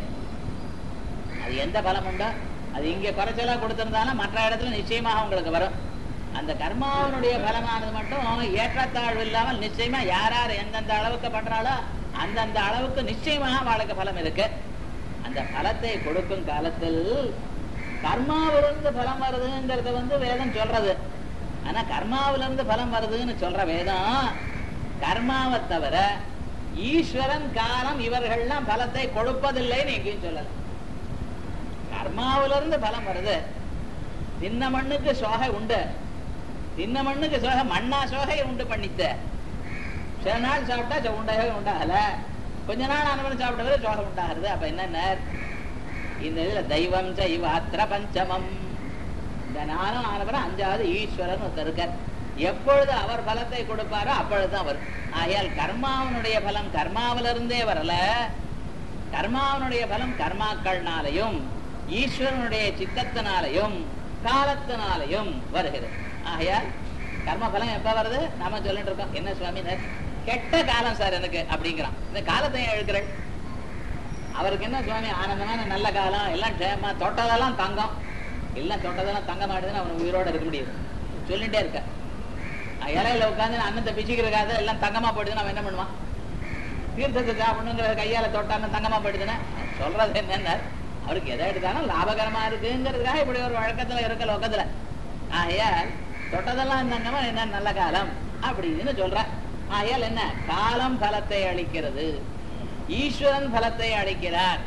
அது எந்த பலம் உண்டோ அது இங்க குறைச்சலா கொடுத்திருந்தாலும் மற்ற இடத்துல நிச்சயமாக உங்களுக்கு வரும். அந்த கர்மாவனுடைய பலமானது மட்டும் ஏற்றத்தாழ்வு இல்லாமல் நிச்சயமா யார் யார் எந்தெந்த அளவுக்கு பண்றாளோ அந்தந்த அளவுக்கு நிச்சயமாக அவளுக்கு பலம் இருக்கு. அந்த பலத்தை கொடுக்கும் காலத்தில் கர்மாவிலிருந்து பலம் வருதுங்கிறத வந்து வேதம் சொல்றது. ஆனா கர்மாவிலிருந்து பலம் வருதுன்னு சொல்ற வேதம் கர்மாவை தவிர ஈஸ்வரன் காலம் இவர்கள்லாம் பலத்தை கொடுப்பதில்லைன்னு எங்கேயும் சொல்லல. கர்மாவிலிருந்து பலம் வருது. தின்ன மண்ணுக்கு சோகை உண்டு, தின்ன மண்ணுக்கு சோகை மண்ணா சோகை உண்டு பண்ணித்த. சில நாள் சாப்பிட்டா உண்டாகவே உண்டாகல, கொஞ்ச நாள் ஆனவன் சாப்பிட்டவரை சோகை உண்டாகிறது. அப்ப என்ன இந்த இதுல தெய்வம் செய்வாத்திர பஞ்சமம், இந்த நானும் ஆனவரும் அஞ்சாவது ஈஸ்வரன் ஒருத்தர் இருக்கார். எப்பொழுது அவர் பலத்தை கொடுப்பாரோ அப்பொழுதுதான் வரும். ஆகையால் கர்மாவனுடைய பலம் கர்மாவிலிருந்தே வரல, கர்மாவனுடைய பலம் கர்மாக்கள்னாலையும் ஈஸ்வரனுடைய சித்தத்தினாலையும் காலத்தினாலையும் வருகிறது. ஆகையால் கர்ம பலம் எப்ப வருது? நாம சொல்லிட்டு இருக்கோம், என்ன சுவாமி கெட்ட காலம் சார் எனக்கு அப்படிங்கிறான். இந்த காலத்தை எழுக்கிறேன், அவருக்கு என்ன சுவாமி ஆனந்தமான நல்ல காலம், எல்லாம் க்ஷேமா, தொட்டதெல்லாம் தங்கம், எல்லாம் தொட்டதெல்லாம் தங்க மாட்டேதுன்னு அவனுக்கு உயிரோட இருக்க முடியாது சொல்லிட்டே இருக்க. இலையில உட்காந்து அன்னத்தை பிச்சுக்கிறக்காத எல்லாம் தங்கமா போயிடுதுன்னு அவன் என்ன பண்ணுவான்? தீர்த்தத்தை சாப்பிடணுங்கிற கையால தொட்டான்னு தங்கமா போயிடுதுன்னு சொல்றது என்னென்ன, அவருக்கு எதை எடுத்தாலும் லாபகரமா இருக்குங்கிறதுக்காக இப்படி ஒரு வழக்கத்துல இருக்க லோக்கத்துல. ஆகையால் தொட்டதெல்லாம் தங்கமா என்ன நல்ல காலம் அப்படின்னு சொல்ற. ஆகையால் என்ன காலம் பலத்தை அளிக்கிறது, ஈஸ்வரன் பலத்தை அளிக்கிறார்.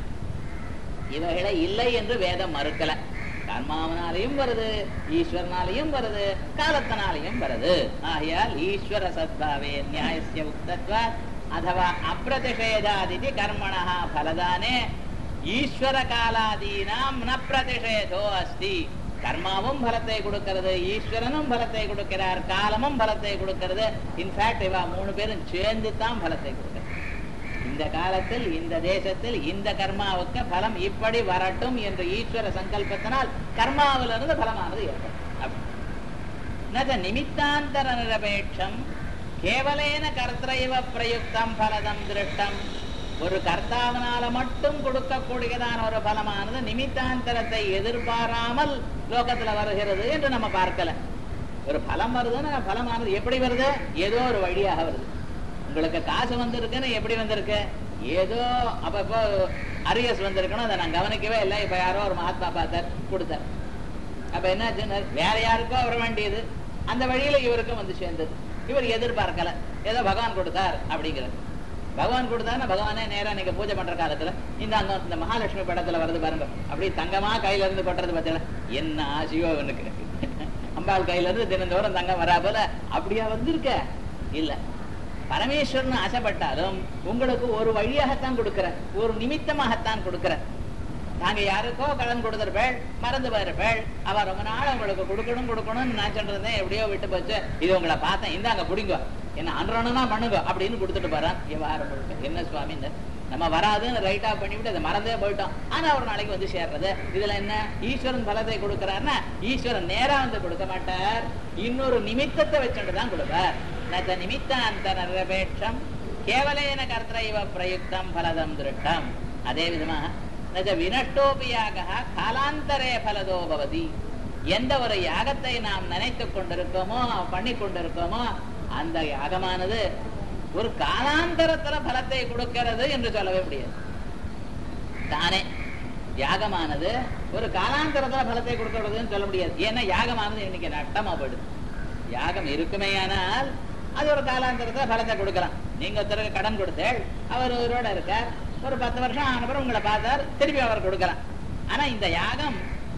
இவைகளை இல்லை என்று வேதம் மறுக்கல. கர்மாவனாலையும் வருது, ஈஸ்வரனாலையும் வருது, காலத்தினாலையும் வருது. ஆகையால் ஈஸ்வர சத்பாவே நியாயஸ்ய உக்தத்வா அதுவா அப்பிரதிஷேதாதிதி கர்மணா பலதானே ஈஸ்வர காலாதீனாம் ந பிரதிஷேதோ அஸ்தி. கர்மாவும் பலத்தை கொடுக்கிறது, ஈஸ்வரனும் பலத்தை கொடுக்கிறார், காலமும் பலத்தை கொடுக்கிறது. இன்ஃபேக்ட் இவா மூணு பேரும் சேர்ந்து தான் பலத்தை கொடுக்கிறது. இந்த காலத்தில் இந்த தேசத்தில் இந்த கர்மாவுக்கு பலம் இப்படி வரட்டும் என்று ஈஸ்வர சங்கல்பத்தினால் கர்மாவிலிருந்து பலமானது ஏற்படும். நிமித்தாந்தர நிரபேட்சம் கேவலேன கர்த்தரைவ பிரயுக்தம் பலதம் திருஷ்டம். ஒரு கர்த்தாவனால மட்டும் கொடுக்கக்கூடியதான ஒரு பலமானது நிமித்தாந்தரத்தை எதிர்பாராமல் லோகத்துல வருகிறது என்று நம்ம பார்க்கல. ஒரு பலம் வருதுன்னு பலமானது எப்படி வருது? ஏதோ ஒரு வழியாக வருது. உங்களுக்கு காசு வந்திருக்குன்னு எப்படி வந்திருக்கு? ஏதோ அப்பப்போ அரியஸ் வந்திருக்கணும், அதை நான் கவனிக்கவே இல்லை, இப்ப யாரோ ஒரு மகாத்மா பார்த்தார் கொடுத்தார். அப்ப என்னாச்சுன்னு வேற யாருக்கோ வர வேண்டியது அந்த வழியில இவருக்கும் வந்து சேர்ந்தது. இவர் எதிர்பார்க்கல, ஏதோ பகவான் கொடுத்தார் அப்படிங்கிறது. பகவான் கொடுத்தாருன்னா பகவானே நேரா நீங்க பூஜை பண்ற காலத்துல இந்த அங்க இந்த மகாலட்சுமி படத்துல வருது பாருங்க, அப்படி தங்கமா கையில இருந்து கொட்டுறது பார்த்தீங்களா, என்ன ஆசையோ அவனுக்கு அம்பாள் கையில இருந்து தினந்தோறும் தங்கம் வரா போல அப்படியா வந்திருக்க? இல்ல, பரமேஸ்வரன் ஆசைப்பட்டாலும் உங்களுக்கு ஒரு வழியாகத்தான் கொடுக்கிற, ஒரு நிமித்தமாகத்தான் கொடுக்கிற. நாங்க யாருக்கோ கடன் கொடுத்துருப்பேள், மறந்து போயிருப்பேள், அவ ரொம்ப நாள் உங்களுக்கு கொடுக்கணும் கொடுக்கணும்னு நான் சொல்றேன், எப்படியோ விட்டு போச்சு, இது உங்களை பார்த்தேன், இந்த அங்க பிடிங்க, என்ன அன்றா பண்ணுங்க அப்படின்னு கொடுத்துட்டு போறான். விவகாரம் என்ன சுவாமி, இந்த நம்ம வராதுன்னு ரைட் ஆஃப் பண்ணிவிட்டு அதை மறந்தே போயிட்டோம், ஆனா ஒரு நாளைக்கு வந்து சேர்றது. இதுல என்ன ஈஸ்வரன் பலத்தை கொடுக்கிறாருன்னா ஈஸ்வரன் நேரா வந்து கொடுக்க மாட்டார், இன்னொரு நிமித்தத்தை வச்சுட்டுதான் கொடுப்பார். ந நிமித்தாந்த நிரபேட்சம் கேவலேன கர்த்தரைவ பிரயுக்தம் பலதம் திருஷ்டம். அதே விதமாக ந வினட்டோபியாக காலாந்தரே பலதோ பவதி. எந்த ஒரு யாகத்தை நாம் நினைத்து கொண்டிருக்கோமோ பண்ணி கொண்டிருக்கோமோ அந்த யாகமானது ஒரு காலாந்தரத்துல பலத்தை கொடுக்கிறது என்று சொல்லவே முடியாது. தானே யாகமானது ஒரு காலாந்தரத்துல பலத்தை கொடுக்கறதுன்னு சொல்ல முடியாது. ஏன்னா யாகமானது இன்னைக்கு நட்டமா போயிடுது. யாகம் இருக்குமே ஆனால் அது ஒரு காலாந்தரத்துல பலத்தை கொடுக்கலாம். நீங்க ஒருத்தருக்கு கடன் கொடுத்தேள், அவர் உயிரோட இருக்கார், ஒரு பத்து வருஷம் ஆனப்பறம் உங்களை பார்த்தார், திருப்பி அவர் கொடுக்கலாம். ஆனா இந்த யாகம்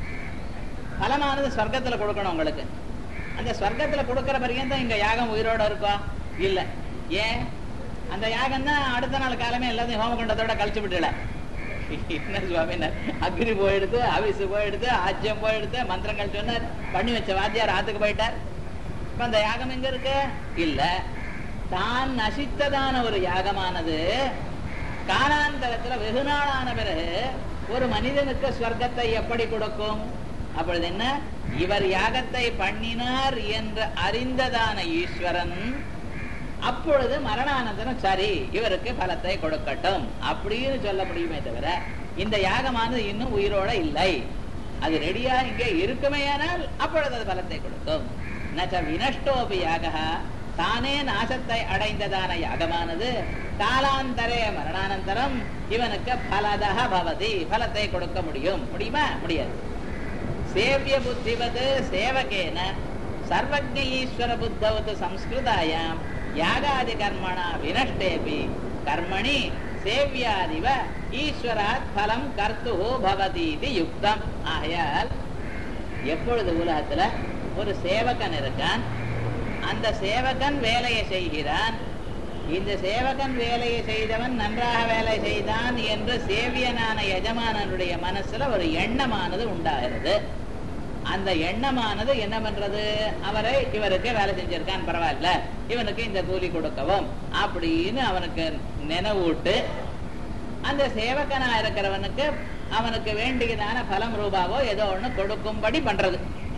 பலமானது சொர்க்கத்துல கொடுக்கணும் உங்களுக்கு. அந்த சொர்க்கத்துல கொடுக்கிற பரியந்தம் இங்க யாகம் உயிரோட இருக்கா? இல்ல. ஏன்? அந்த யாகம் தான் அடுத்த நாள் காலமே எல்லாத்தையும் ஹோமகுண்டத்தோட கழிச்சு விட்டுல. என்ன சுவாமி, அக்னி போயிடுது, அவிசு போயிடுது, ஆஜ்யம் போயிடுது, மந்திரங்கள் சொன்னார், பண்ணி வச்ச வாத்தியார் ஆத்துக்கு போயிட்டார். இப்ப அந்த யாகம் எங்க இருக்கு? இல்ல. தான் நசித்ததான ஒரு யாகமானது காலாந்தரத்துல வெகு நாளான பிறகு ஒரு மனிதனுக்கு ஸ்வர்க்கத்தை எப்படி கொடுக்கும்? அப்பொழுது என்ன, இவர் யாகத்தை பண்ணினார் என்று அறிந்ததான ஈஸ்வரன் அப்பொழுது மரணானந்தரம் சரி இவருக்கு பலத்தை கொடுக்கட்டும் அப்படின்னு சொல்ல முடியுமே தவிர இந்த யாகமானது இன்னும் உயிரோட இல்லை, அது ரெடியா இங்கே இருக்குமேயானால் அப்பொழுது அது பலத்தை கொடுக்கும். நச்ச வினஷ்டோபி யாகः தானே நாசத்தை அடைந்ததான யாகமானது காலாந்தரே மரணானந்தரம் இவனுக்கு பலதः பவதி பலத்தை கொடுக்க முடியும். முடியுமா? முடியாது. சேவிய புத்திவது சேவகேன சர்வஜ்ஞ ஈஸ்வர புத்தவது சம்ஸ்கிருதாயாம் யாகாதி கர்மணா வினஷ்டேபி கர்மணி சேவியாதிவ ஈஸ்வராத் பலம் கர்த்து பவதீதி யுக்தம். ஆகையால் எப்பொழுது உலகத்துல ஒரு சேவகன் இருக்கான், அந்த சேவகன் வேலையை செய்கிறான், இந்த சேவகன் வேலையை செய்தவன் நன்றாக வேலை செய்தான் என்று சேவியனான எஜமானனுடைய மனசுல ஒரு எண்ணமானது உண்டாகிறது. அந்த எண்ணமானது என்ன பண்றது, அவரை இவருக்கு வேலை செஞ்சிருக்கான் பரவாயில்ல, இவனுக்கு இந்த கூலி கொடுக்கவும் அப்படின்னு அவனுக்கு நினைவூட்டு அந்த சேவகனா இருக்கிறவனுக்கு அவனுக்கு வேண்டியதான பலம் ரூபாவோ ஏதோ ஒண்ணு கொடுக்கும்படி பண்றது.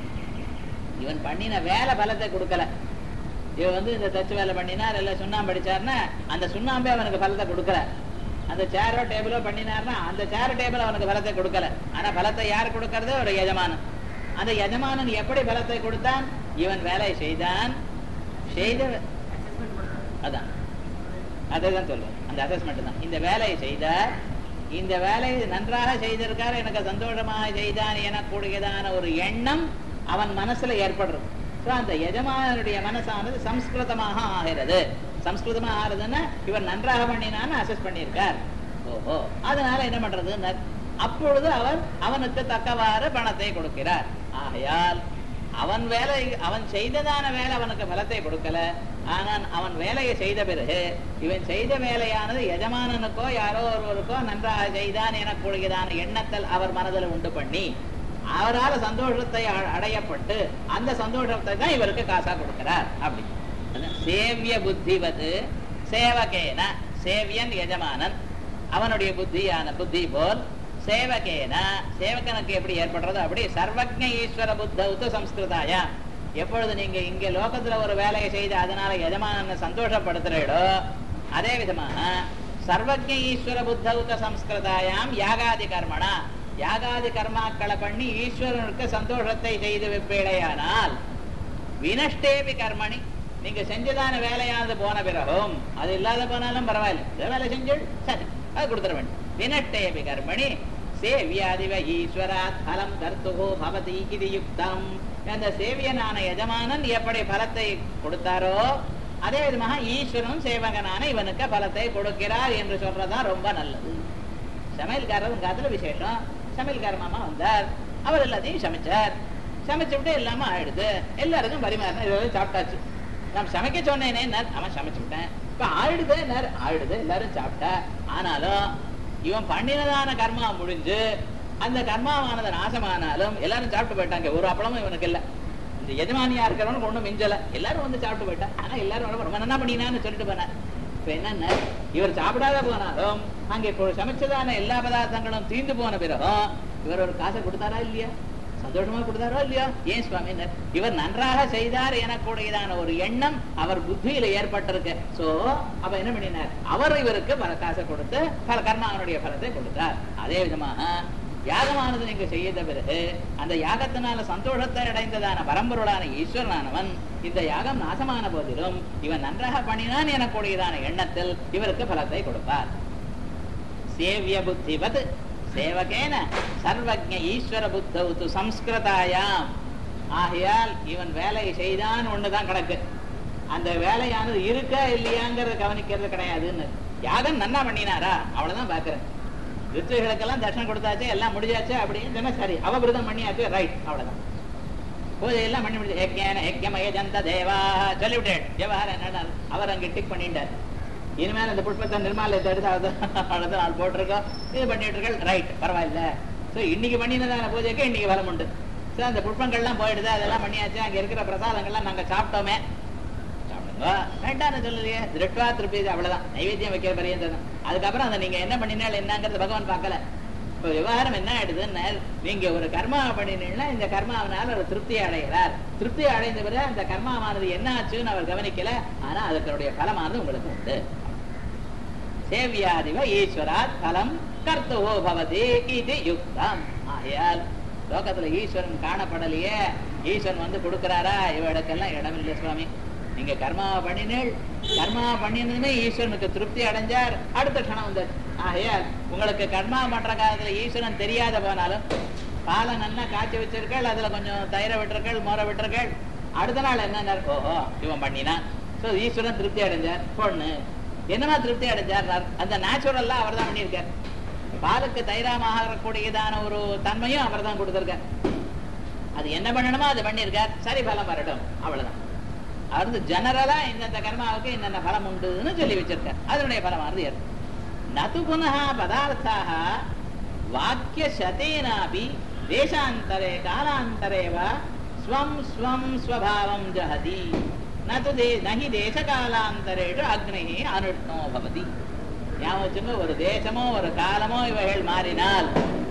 இவன் பண்ணின வேலை பலத்தை கொடுக்கல. இவன் வந்து இந்த தச்சு வேலை பண்ணினார் இல்ல சுண்ணாம்பு அடிச்சார்னா அந்த சுண்ணாம்பே அவனுக்கு பலத்தை கொடுக்கல. அந்த சேரோ டேபிளோ பண்ணினார்னா அந்த சேர் டேபிள் அவனுக்கு பலத்தை கொடுக்கல. ஆனா பலத்தை யார் கொடுக்கறது? ஒரு எஜமானன். அந்த எஜமானன் எப்படி பலத்தை கொடுத்தான்? இவன் வேலை செய்தான், செய்த அதான் அதான் சொல்லுவேன், அந்த அசஸ்மெண்ட் தான். இந்த வேலையை செய்தார், இந்த வேலையை நன்றாக செய்திருக்கார், எனக்கு சந்தோஷமாக செய்தான் எனக்கூடியதான ஒரு எண்ணம் அவன் மனசுல ஏற்படுறது. அந்த எஜமானனுடைய மனசானது சம்ஸ்கிருதமாக ஆகிறது. சம்ஸ்கிருதமாக ஆகுதுன்னா இவர் நன்றாக பண்ணினான்னு அசஸ் பண்ணியிருக்கார். ஓஹோ, அதனால என்ன பண்றது? அப்பொழுது அவர் அவனுக்கு தக்கவாறு பணத்தை கொடுக்கிறார். ஆகையால் அவன் வேலை, அவன் செய்ததான வேலை அவனுக்கு பலத்தை கொடுக்கல. ஆனால் அவன் வேலையை செய்த பிறகு இவன் செய்த வேலையானது எஜமானனுக்கோ யாரோ ஒருவருக்கோ நன்றாக செய்தான் எனக்கூடியதான எண்ணத்தில் அவர் மனதில் உண்டு பண்ணி அவரால் சந்தோஷத்தை அடையப்பட்டு அந்த சந்தோஷத்தை தான் இவருக்கு காசா கொடுக்கிறார். அப்படி சேவிய புத்திவது சேவகேன, சேவியன் எஜமானன், அவனுடைய புத்தியான புத்தி போல் சேவகேன, சேவகனுக்கு எப்படி ஏற்படுறது அப்படி சர்வஜ்ஞ ஈஸ்வர புத்தௌத்து சம்ஸ்கிருதாயா. எப்பொழுது நீங்க இங்க லோகத்துல ஒரு வேலையை செய்து அதனால எஜமானனை சந்தோஷப்படுத்துறீடோ அதே விதமாக சர்வஜ்ஞ ஈஸ்வர புத்தௌத்த சம்ஸ்கிருதாயாம் யாகாதி கர்மணா, யாகாதி கர்மாக்களை பண்ணி ஈஸ்வரனுக்கு சந்தோஷத்தை செய்து வைப்பேடையானால் வினஷ்டேபி கர்மணி, நீங்க செஞ்சதான வேலையானது போன பிறகும் அது இல்லாத போனாலும் பரவாயில்ல, வேலை செஞ்சு சரி அது கொடுத்துட வேண்டும். வினஷ்டேபி கர்மணி சேவியாதிவ ஈஸ்வராத் பலம் கர்த்துகோ பவதி இது யுக்தம். அந்த சேவியனான எஜமானன் எப்படி பலத்தை கொடுத்தாரோ அதே விதமாக ஈஸ்வரனும் சேவகனான இவனுக்கு பலத்தை கொடுக்கிறார் என்று சொல்றதுதான் ரொம்ப நல்லது. சமையல்காரர் காலத்துல விசேஷம், சமையல்கார மாமா வந்தார், அவர் எல்லாத்தையும் சமைச்சார், சமைச்சு விட்டு எல்லாமே ஆயிடுது, எல்லாருக்கும் பரிமாறினா இதெல்லாம் சாப்பிட்டாச்சு. நான் சமைக்க சொன்னேனே, அவன் சமைச்சு விட்டேன், இப்ப ஆயிடுது ஆயிடுது எல்லாரும் சாப்பிட்டா. ஆனாலும் இவன் பண்ணினதான கர்மா முடிஞ்சு அந்த கர்மாவானது நாசமானாலும் எல்லாரும் சாப்பிட்டு போயிட்டாங்க, ஒரு அப்பளமும் இவனுக்கு இல்ல. இந்த எஜமானியா இருக்கிறவனுக்கு ஒண்ணும் மிஞ்சல, எல்லாரும் வந்து சாப்பிட்டு போயிட்டா. ஆனா எல்லாரும் ரொம்ப என்ன பண்ணினான்னு சொல்லிட்டு போனார். இப்ப என்னன்னா இவர் சாப்பிடாத போனாலும் அங்க இப்போ சமைச்சதான எல்லா பதார்த்தங்களும் தீர்ந்து போன பிறகும் இவர் ஒரு காசை கொடுத்தாரா இல்லையா, சந்தோஷமா கொடுத்தாரோ இல்லையா? ஏன் சுவாமினர் இவர் நன்றாக செய்தார் எனக்கூடியதான ஒரு எண்ணம் அவர் புத்தியில ஏற்பட்டிருக்கு. சோ அப்ப என்ன பண்ணினார், அவர் இவருக்கு பல காசை கொடுத்து பல கர்மாவனுடைய பலத்தை கொடுத்தார். அதே விதமாக யாகமானது நீங்க செய்த பிறகு அந்த யாகத்தினால சந்தோஷத்தை அடைந்ததான பரம்பொருளான ஈஸ்வரனானவன் இந்த யாகம் நாசமான போதிலும் இவன் நன்றாக பண்ணினான் எனக்கூடியதான எண்ணத்தில் இவருக்கு பலத்தை கொடுப்பார். சேவிய புத்திவத் சேவகேன சர்வஜ்ஞ ஈஸ்வர புத்தௌத்து சம்ஸ்கிருதாயாம். ஆகையால் இவன் வேலையை செய்தான் ஒண்ணுதான் கிடக்கு, அந்த வேலையானது இருக்கா இல்லையாங்கிறத கவனிக்கிறது கிடையாதுன்னு. யாகம் நன்னா பண்ணினாரா அவ்வளவுதான் பாக்குறேன். ரித்துகளுக்கெல்லாம் தர்ஷனம் கொடுத்தாச்சு, எல்லாம் முடிஞ்சாச்சு அப்படின்னு சொன்னா சரி, அவபிரதம் பண்ணியாச்சு, ரைட், அவ்வளவுதான். பூஜை எல்லாம் பண்ணி முடிச்சு யஜ்ஞேன யஜ்ஞமய ஜந்த தேவா சொல்லிவிட்டேன். விவகாரம் என்ன, அவர் அங்க டிக் பண்ணிட்டார். இனிமேல் அந்த புஷ்பத்தை நிர்மாலயத்தை எடுத்து அடுத்த நாள் போட்டிருக்கோம், இது பண்ணிட்டு இருக்க, ரைட், பரவாயில்ல. ஸோ இன்னைக்கு பண்ணினதான பூஜைக்கு இன்னைக்கு பலம் உண்டு. ஸோ அந்த புஷ்பங்கள்லாம் போயிடுது, அதெல்லாம் பண்ணியாச்சு, அங்க இருக்கிற பிரசாதங்கள்லாம் நாங்க சாப்பிட்டோமே, சாப்பிடுங்க வேண்டாம்னு சொல்லலையே, திருஷ்வா திருப்பி அவ்வளவுதான், நைவேத்தியம் வைக்கிற பரியந்தம். அதுக்கப்புறம் அதை நீங்க என்ன பண்ணினாலும் என்னங்கிறது பகவான் பார்க்கல. இப்போ விவகாரம் என்ன ஆயிடுதுன்னு, நீங்க ஒரு கர்மா பண்ணினீங்கன்னா இந்த கர்மாவனால ஒரு திருப்தி அடைகிறார், திருப்தி அடைந்த பிறகு அந்த கர்மாவானது என்ன ஆச்சுன்னு அவர் கவனிக்கல, ஆனா அதனுடைய பலமானது உங்களுக்கு உண்டு. சேவியாதிவ ஈஸ்வராத் பலம் கர்த்துவோ பவதி இது யுக்தம். ஆகையால் லோகத்துல ஈஸ்வரன் காணப்படலையே, ஈஸ்வரன் வந்து கொடுக்குறாரா? இவளுக்கெல்லாம் இடம் இல்லை சுவாமி. நீங்க கர்மாவை பண்ணினீள், கர்மா பண்ணினதுமே ஈஸ்வரனுக்கு திருப்தி அடைஞ்சார், அடுத்த க்ஷணம் வந்தார். ஆகையால் உங்களுக்கு கர்மா பண்ற காலத்துல ஈஸ்வரன் தெரியாத போனாலும் பாலை நல்லா காய்ச்சி வச்சிருக்கள், அதுல கொஞ்சம் தயிரை விட்டுருக்கள், மோரை விட்டுருக்கள், அடுத்த நாள் என்ன, ஓஹோ இவன் பண்ணினான், ஸோ ஈஸ்வரன் திருப்தி அடைஞ்சார். பொண்ணு என்னமா திருப்தி அடைஞ்சார்? அந்த நேச்சுரல்லா அவர் தான் பண்ணியிருக்கார். பாலுக்கு தைராமாகக்கூடியதான ஒரு தன்மையும் அவர் தான் கொடுத்திருக்கார். அது என்ன பண்ணணுமோ அது பண்ணியிருக்கார். சரி பலம் வரட்டும், அவ்வளவுதான். அது ஜெனரலா இந்த கர்மாவுக்கு என்னென்ன பலம் உண்டுன்னு சொல்லி வச்சிருக்கார். அதனுடைய பலமானது ஏற்படும். நது புனः பதார்த்தாக வாக்கிய சதேனாபி தேசாந்தரே காலாந்தரே வா ஸ்வம் ஸ்வம் ஸ்வபாவம் ஜஹதி நது தே நஹி தேச காலாந்தரேஷு அக்னிஹி அனுஷ்ணோ பவதி. ஞாபகம் வச்சுங்க, ஒரு தேசமோ ஒரு காலமோ இவைகள் மாறினால்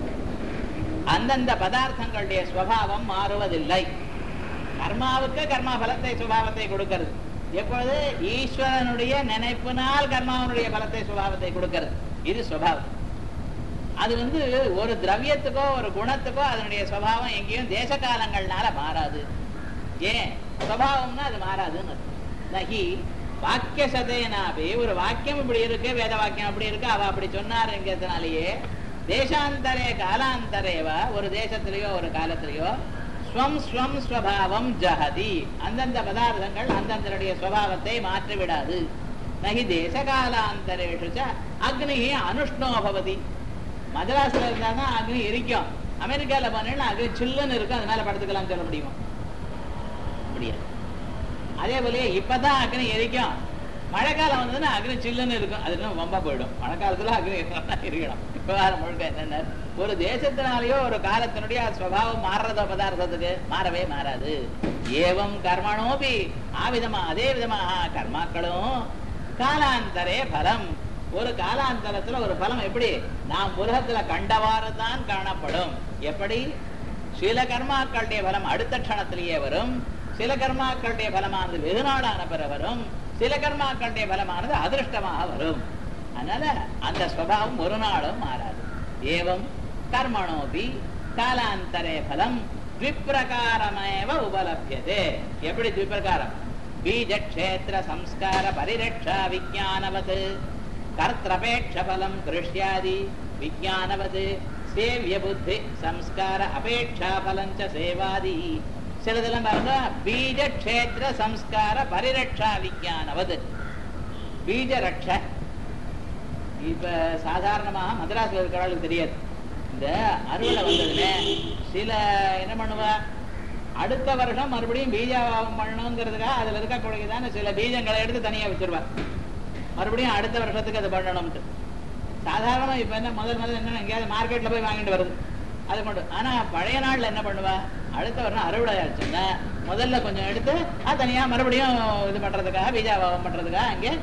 அந்தந்த பதார்த்தங்களுடைய ஸ்வபாவம் மாறுவதில்லை. கர்மாவுக்கு கர்மா பலத்தை சுபாவத்தை கொடுக்கிறது. எப்பொழுது ஈஸ்வரனுடைய நினைப்பினால் கர்மாவனுடைய பலத்தை சுபாவத்தை கொடுக்கிறது. இது சுபாவம். அது வந்து ஒரு திரவியத்துக்கோ ஒரு குணத்துக்கோ அதனுடைய சுபாவம் எங்கேயும் தேச காலங்கள்னால மாறாது. ஏன் சுபாவம்னா அது மாறாதுன்னு நகி வாக்கிய சதேனாபி. ஒரு வாக்கியம் இப்படி இருக்கு, வேத வாக்கியம் அப்படி இருக்கு, அவ அப்படி சொன்னாருங்கிறதுனாலேயே தேசாந்தரே காலாந்தரேவா, ஒரு தேசத்திலேயோ ஒரு காலத்திலேயோ ஸ்வம் ஸ்வம் ஸ்வபாவம் ஜஹதி, அந்தந்த பதார்த்தங்கள் அந்தந்தனுடைய ஸ்வபாவத்தை மாற்றிவிடாது. நகி தேச காலாந்தரேஷு அக்னி அனுஷ்ணோ பவதி. மதராஸ்ல இருந்தாதான் அக்னி எரிக்கும், அமெரிக்கால போனா அக்னி சில்லுன்னு இருக்கும், அதனால படுத்துக்கலாம் சொல்ல முடியுமா? முடியாது. அதே போல இப்பதான் அக்னி எரிக்கும், மழை காலம் வந்ததுன்னா அக்னி சில்லுன்னு இருக்கும், அது இன்னும் ரொம்ப போயிடும். மழை காலத்துல அக்னி இருக்கணும். விவகாரம் முழுக்க என்னென்ன, ஒரு தேசத்தினாலேயோ ஒரு காலத்தினுடைய ஸ்வபாவம் மாறுறதோ பதார்த்தத்துக்கு மாறவே மாறாது. ஏவம் கர்மணோபி, ஆவிதமா அதே விதமாக கர்மாக்களும் காலாந்தரே பலம், ஒரு காலாந்தரத்துல ஒரு பலம் எப்படி நாம் உலகத்துல கண்டவாறு தான் காணப்படும். எப்படி சில கர்மாக்களுடைய பலம் அடுத்த க்ஷணத்திலேயே வரும், சில கர்மாக்களுடைய பலமானது வெகு நாளான பிற வரும், சில கர்மாக்களுடைய பலமானது அதிருஷ்டமாக வரும். அதனால அந்த ஸ்வபாவம் ஒரு நாளும் மாறாது. ஏவம் கர்மணோபி காலாந்தரே பலம் த்விப்ரகாரமேவ உபலப்யதே. எப்படி த்விப்ரகாரம்? பீஜ க்ஷேத்திர சம்ஸ்கார பரிரக்ஷா விஜானவத் கர்த்தபேட்ச பலம் கிருஷ்யாதி விஜானவத் சேவிய புத்தி சம்ஸ்கார அபேட்சா பலஞ்ச சேவாதி. சிலதெல்லாம் பாருங்க, பீஜ க்ஷேத்திர சம்ஸ்கார பரிரக்ஷா விஜானவத். பீஜ ரட்ச இப்ப சாதாரணமாக மதராசில் இருக்கிறவங்களுக்கு தெரியாது. இந்த அறுவடை வந்ததுல சில என்ன பண்ணுவா, அடுத்த வருஷம் மறுபடியும் பீஜாவாபம் பண்ணணுங்கிறதுக்காக அதுல இருக்கக்கூடியதான சில பீஜங்களை எடுத்து தனியா வச்சிருவா, மறுபடியும் அடுத்த வருஷத்துக்கு அது பண்ணணும்ட்டு. சாதாரணமா இப்ப என்ன முதல் முதல் என்ன எங்கேயாவது மார்க்கெட்ல போய் வாங்கிட்டு வருது அது கொண்டு. ஆனா பழைய நாள்ல என்ன பண்ணுவா, அடுத்த வருஷம் அறுவடை ஆச்சுன்னா முதல்ல கொஞ்சம் எடுத்து அது தனியா மறுபடியும் இது பண்றதுக்காக பீஜாவாபம் பண்றதுக்காக அங்கே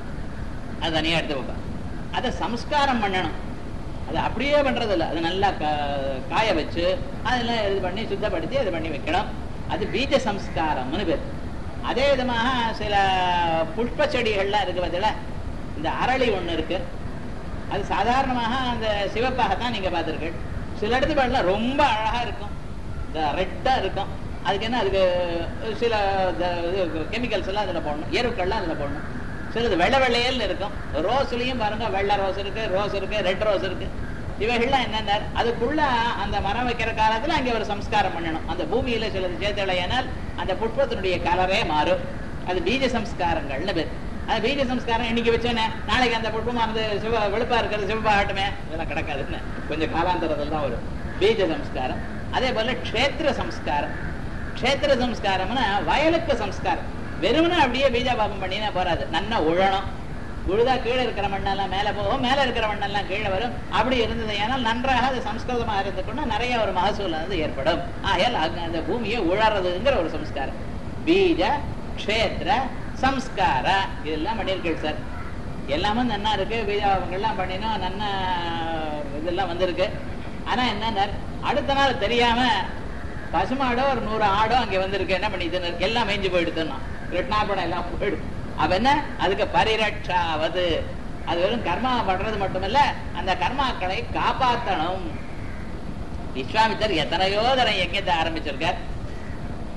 அது தனியா எடுத்து வைப்பா. அதை சம்ஸ்காரம் பண்ணணும். அது அப்படியே பண்றது இல்லை, அது நல்லா காய வச்சு அதெல்லாம் இது பண்ணி சுத்தப்படுத்தி அது பண்ணி வைக்கணும். அது பீஜ சம்ஸ்காரம்னு பேர். அதே விதமாக சில புஷ்ப செடிகள்லாம் இருக்கு பதில, இந்த அரளி ஒண்ணு இருக்கு, அது சாதாரணமாக அந்த சிவப்பாகத்தான் நீங்க பார்த்திருக்கீங்க. சில இடத்துல ரொம்ப அழகா இருக்கும், இந்த ரெட்டா இருக்கும். அதுக்கு என்ன, அதுக்கு சில கெமிக்கல்ஸ் எல்லாம் அதுல போடணும், எருக்கள்லாம் அதுல போடணும். சிலது வெள்ளை வெள்ளையல் இருக்கும். ரோஸ்லயும் பாருங்க, வெள்ளை ரோஸ் இருக்கு, ரோஸ் இருக்கு, ரெட் ரோஸ் இருக்கு. இவைகள்லாம் என்னென்ன, அதுக்குள்ள அந்த மரம் வைக்கிற காலத்துல அங்கே ஒரு சம்ஸ்காரம் பண்ணணும். அந்த பூமியில சிலது சேர்த்தலையானால் அந்த புஷ்பத்தினுடைய கலரே மாறும். அது பீஜ சம்ஸ்காரங்கள்னு பேர். அது பீஜ சம்ஸ்காரம் இன்னைக்கு வச்சோன்னே நாளைக்கு அந்த புஷ்பமானது சிவ வெளுப்பா இருக்கிறது சிவப்பாகட்டுமே, இதெல்லாம் கிடக்காதுன்னு கொஞ்சம் காலாந்தரத்தில் தான் வரும் பீஜ சம்ஸ்காரம். அதே போல க்ஷேத்திர சம்ஸ்காரம். க்ஷேத்திர சம்ஸ்காரம்னா வயலுக்கு சம்ஸ்காரம். வெறுமனே அப்படியே பீஜாபாபம் பண்ணினா போறாது, நல்லா உழணும். உழுதா கீழே இருக்கிற மண்ணெல்லாம் மேல போகும், மேல இருக்கிற மண்ணெல்லாம் கீழே வரும். அப்படி இருந்தது ஏனால் நன்றாக அது சம்ஸ்கிருதமா இருந்துக்கொண்டு நிறைய ஒரு மகசூல் வந்து ஏற்படும். ஆகையால் அந்த பூமியை உழறதுங்கிற ஒரு சம்ஸ்காரம். பீஜ க்ஷேத்திர சம்ஸ்கார இதெல்லாம் பண்ணியிருக்கேன் சார். எல்லாமே நன்னா இருக்கு, பீஜாபாபங்கள்லாம் பண்ணினோம், நன்னா இதெல்லாம் வந்திருக்கு. ஆனா என்ன, அடுத்த நாள் தெரியாம பசுமாடோ ஒரு நூறு ஆடோ அங்க வந்திருக்கு, என்ன பண்ணிட்டு எல்லாம் மேய்ஞ்சு போயிடுதுன்னா கிருஷ்ணாபடம் எல்லாம் போயிடும். அப்ப என்ன, அதுக்கு பரிரட்சாவது, அது வெறும் கர்மா பண்றது மட்டுமல்ல, அந்த கர்மாக்களை காப்பாற்றணும். விஸ்வாமித்தர் எத்தனையோ தரம் யஜ்ஞத்தை ஆரம்பிச்சிருக்கார்.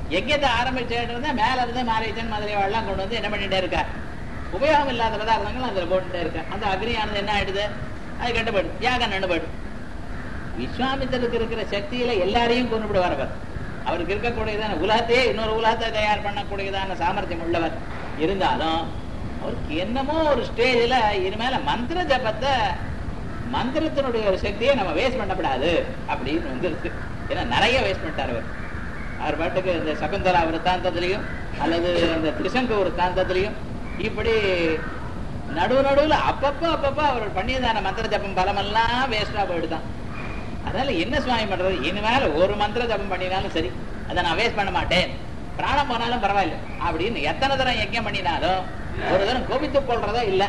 யஜ்யத்தை ஆரம்பிச்சுட்டு மேல இருந்து மாரீச்சன் மதுரைவாள்லாம் கொண்டு வந்து என்ன பண்ணிட்டே இருக்கா, உபயோகம் இல்லாத பதார்த்தங்கள் அதுல போட்டுட்டே இருக்க. அந்த அக்னியானது என்ன ஆயிடுது, அது கண்டு போயிடுது, யாகம் நின்று போயிடுது. விஸ்வாமித்திரருக்கு இருக்கிற சக்தியில எல்லாரையும் கொண்டு விடுவார். அவருக்கு இருக்கக்கூடியதான உலகத்தையே இன்னொரு உலகத்தை தயார் பண்ணக்கூடியதான சாமர்த்தியம் உள்ளவர். இருந்தாலும் அவருக்கு என்னமோ ஒரு ஸ்டேஜில் இனிமேல மந்திர ஜபத்தை மந்திரத்தினுடைய ஒரு சக்தியை நம்ம வேஸ்ட் பண்ணப்படாது அப்படின்னு வந்துருக்கு. ஏன்னா நிறைய வேஸ்ட் பண்ணிட்டார் அவர். அவர் பாட்டுக்கு இந்த சகுந்தலா விருத்தாந்தத்திலையும் அல்லது இந்த திரிசங்க விருத்தாந்தத்திலையும் இப்படி நடுவு நடுவில் அப்பப்போ அப்பப்போ அவர் பண்ணியதான மந்திர ஜபம் பலமெல்லாம் வேஸ்டா போயிடுதான். அதனால என்ன சுவாமி பண்றது, இனிமேல ஒரு மந்திர ஜபம் பண்ணினாலும் சரி அதை நான் வேஸ்ட் பண்ண மாட்டேன், பிராணம் போனாலும் பரவாயில்ல அப்படின்னு எத்தனை தரம் யஜ்யம் பண்ணினாலும் ஒரு தரம் கோபித்து கொள்றதா இல்லை.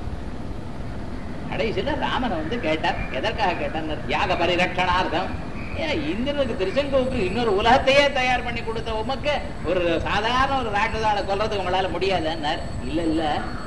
கடைசியில ராமனை வந்து கேட்டார். எதற்காக கேட்டார், யாக பரிரட்சணார்த்தம். ஏன் இந்திரனுக்கு திருச்செங்கோவுக்கு இன்னொரு உலகத்தையே தயார் பண்ணி கொடுத்த உமக்கு ஒரு சாதாரண ஒரு ராட்சதால கொல்றதுக்கு உங்களால முடியாதுன்னார். இல்ல இல்ல,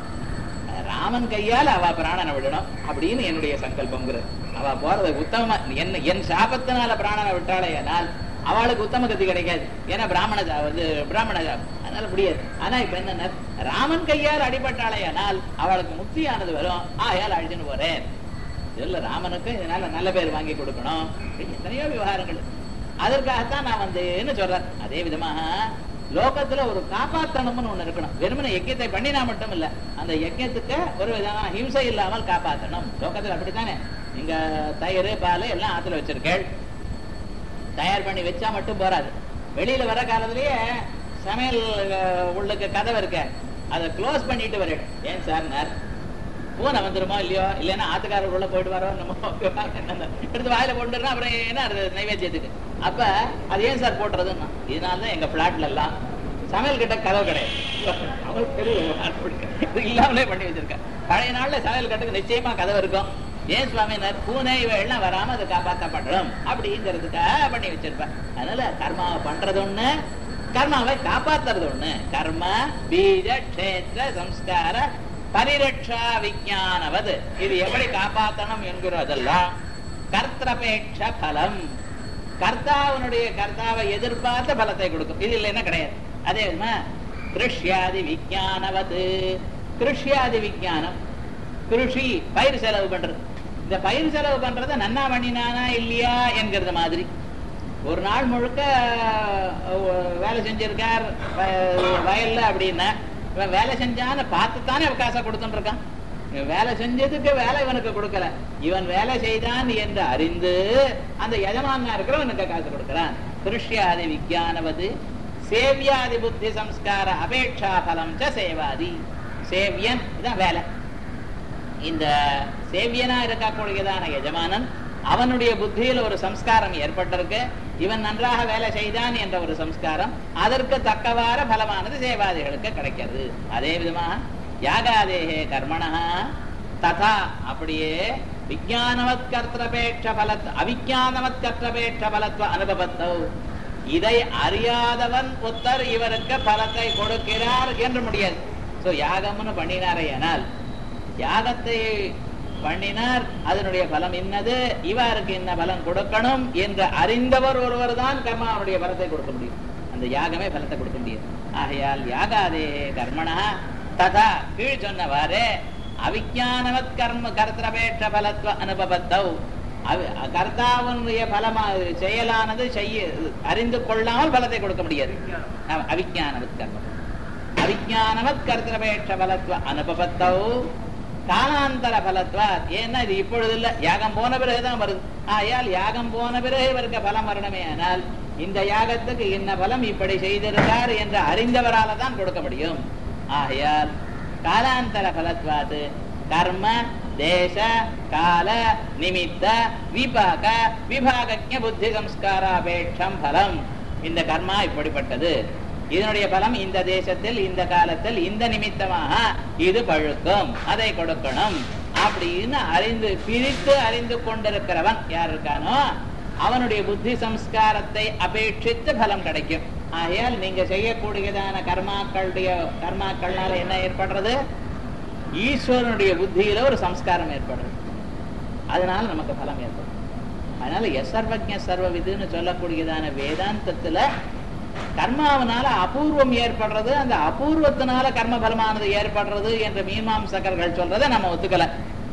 ராமன் கையால் அவ பிராணனை விடணும் அப்படின்னு என்னுடைய சங்கல்பங்கிறது. அவ போறது உத்தமமா, என்ன என் சாபத்தினால பிராணனை விட்டாலேயானால் அவளுக்கு உத்தம கதி கிடைக்காது. ஏன்னா பிராமண வந்து பிராமண ஜாபம், அதனால முடியாது. ஆனா இப்ப என்ன, ராமன் கையால் அடிபட்டாலேயானால் அவளுக்கு முக்தியானது வரும், ஆயால் அழிச்சுன்னு போறேன். இல்ல ராமனுக்கு இதனால நல்ல பேர் வாங்கி கொடுக்கணும், எத்தனையோ விவகாரங்கள். அதற்காகத்தான் நான் வந்தேன்னு சொல்றேன். அதே விதமாக லோகத்துல ஒரு காப்பாற்றணும்னு ஒண்ணு இருக்கணும். வெறுமனை யஜ்யத்தை பண்ணினா மட்டும் இல்ல, அந்த யஜ்யத்துக்கு ஒரு விதமான ஹிம்சை இல்லாமல் காப்பாற்றணும். லோகத்துல அப்படித்தானே, நீங்க தயிர் பால் எல்லாம் ஆத்துல வச்சிருக்கேள், தயார் பண்ணி வச்சா மட்டும் போறாது. வெளியில வர காலத்திலேயே சமையல் உள்ளுக்கு கதவை இருக்க அதை க்ளோஸ் பண்ணிட்டு வரேன். ஏன் சார் பூனை வந்துருமோ இல்லையோ, இல்லைன்னா ஆத்துக்காரர் உள்ள போயிட்டு வரோம் எடுத்து வாயில போட்டுறோம், அப்புறம் என்ன நைவேத்தியத்துக்கு. அப்ப அது ஏன் சார் போட்டுறதுன்னா, இதனாலதான் எங்க பிளாட்ல எல்லாம் சமையல் கிட்ட கதவு கிடையாது, அவங்களுக்கு இல்லாமலே பண்ணி வச்சிருக்கேன். பழைய நாள்ல சமையல் கட்டுக்கு நிச்சயமா கதவு இருக்கும். ஏன் சுவாமினார், பூனை இவெல்லாம் வராம அதை காப்பாற்றப்படும் அப்படிங்கிறதுக்காக பண்ணி வச்சிருப்பேன். அதனால கர்மாவை பண்றது ஒண்ணு, கர்மாவை காப்பாத்துறது ஒண்ணு. கர்ம பீஜ கஷேத்திர சம்ஸ்கார பரிரட்சா விஞ்ஞானவது, இது எப்படி காப்பாற்றணும் என்கிறதெல்லாம் கர்த்தபேட்ச பலம், கர்த்தாவனுடைய கர்த்தாவை எதிர்பார்த்த பலத்தை கொடுக்கும். இது இல்லைன்னா கிடையாது. அதே விதமா கிருஷ்யாதி விஞ்ஞானவது, கிருஷ்யாதி விஞ்ஞானம், கிருஷி பயிர் செலவு பண்றது. இந்த பயிர் செலவு பண்றத நன்னா பண்ணினானா இல்லையா என்கிறது மாதிரி. ஒரு நாள் முழுக்க வேலை செஞ்சிருக்கார் வயல்ல அப்படின்னா, இவன் வேலை செஞ்சான்னு பார்த்துத்தானே காசை கொடுத்துட்டு இருக்கான். வேலை செஞ்சதுக்கு வேலை இவனுக்கு கொடுக்கல, இவன் வேலை செய்தான் என்று அறிந்து அந்த எஜமானா இருக்கிறவனுக்கு காசு கொடுக்கிறான். கிருஷ்யாதி விஞ்ஞானவது சேவியாதி புத்தி சம்ஸ்கார அபேட்சா பலம் ச சேவாதி. சேவியன் இதான் வேலை. இந்த சேவியனா இருக்கக்கூடியதான எஜமானன் அவனுடைய புத்தியில் ஒரு சம்ஸ்காரம் ஏற்பட்டிருக்கு, இவன் நன்றாக வேலை செய்தான் என்ற ஒரு சம்ஸ்காரம், அதற்கு தக்கவாற பலமானது சேவாதிகளுக்கு கிடைக்கிறது. அதே விதமா யாகாதேகே கர்மணா ததா, அப்படியே விஞ்ஞானவத் கர்த்தபேட்ச பலத் அவிஞ்ஞானவத் கர்த்தபேட்ச பலத்வ அனுபவத்தோ, இதை அறியாதவன் புத்தர் இவருக்கு பலத்தை கொடுக்கிறார் என்று முடியாது. சோ யாகம்னு பண்ணினாரையானால், யாகத்தை பண்ணினார் அதனுடைய பலம் என்னது, இவருக்கு என்ன பலம் கொடுக்கணும் என்று அறிந்தவர் ஒருவர் தான் கர்மாவுடைய பலத்தை கொடுக்க முடியும். அந்த யாகமே பலத்தை கொடுக்க முடியாது. ஆகையால் யாகாதே கர்மணா ததா, கீழ் சொன்னவாறு அவிஞ்ஞானவத் கர்ம கர்த்தபேட்ச பலத்வ அனுபவத்தௌ, கர்த்தாவனுடைய பலமா செயலானது செய்ய அறிந்து கொள்ளாமல் பலத்தை கொடுக்க முடியாது. அவிஞ்ஞானவத் கர்மம் அவிஞ்ஞானவத் கர்த்தபேட்ச பலத்வ அனுபவத்தௌ காலாந்தர பலத்வா. ஏன்னா இது இப்பொழுது இல்ல, யாகம் போன பிறகுதான் வருது. ஆயால் யாகம் போன பிறகு இவருக்கு பலம் வரணுமே, ஆனால் இந்த யாகத்துக்கு என்ன பலம் இப்படி செய்திருக்கார் என்று அறிந்தவரால தான் கொடுக்க முடியும். ஆகையால் காலாந்தர பலத்வாது கர்ம தேச கால நிமித்த விபாக விபாகஜ புத்தி சம்ஸ்காராபேட்சம் பலம். இந்த கர்மா இப்படிப்பட்டது, இதனுடைய பலம் இந்த தேசத்தில் இந்த காலத்தில் இந்த நிமித்தமாக இது பழுக்கும், அதை கொடுக்கணும் அப்படின்னு அறிந்து பிரித்து அறிந்து கொண்டிருக்கிறவன் யார் இருக்கானோ அவனுடைய புத்தி சம்ஸ்காரத்தை அபேட்சித்து பலம் கிடைக்கும். ஆகையால் நீங்க செய்யக்கூடியதான கர்மாக்களுடைய கர்மாக்கள்னால என்ன ஏற்படுறது, ஈஸ்வரனுடைய புத்தியில ஒரு சம்ஸ்காரம் ஏற்படுறது, அதனால நமக்கு பலம் ஏற்படும். அதனால எசர்வஜ சர்வ விதுன்னு சொல்லக்கூடியதான வேதாந்தத்துல கர்மாவனால அபூர்வம் ஏற்படுறது, அந்த அபூர்வத்தினால கர்ம பலமானது ஏற்படுறது என்று மீமாம்சகர்கள் சொல்றதை நம்ம ஒத்துக்கல.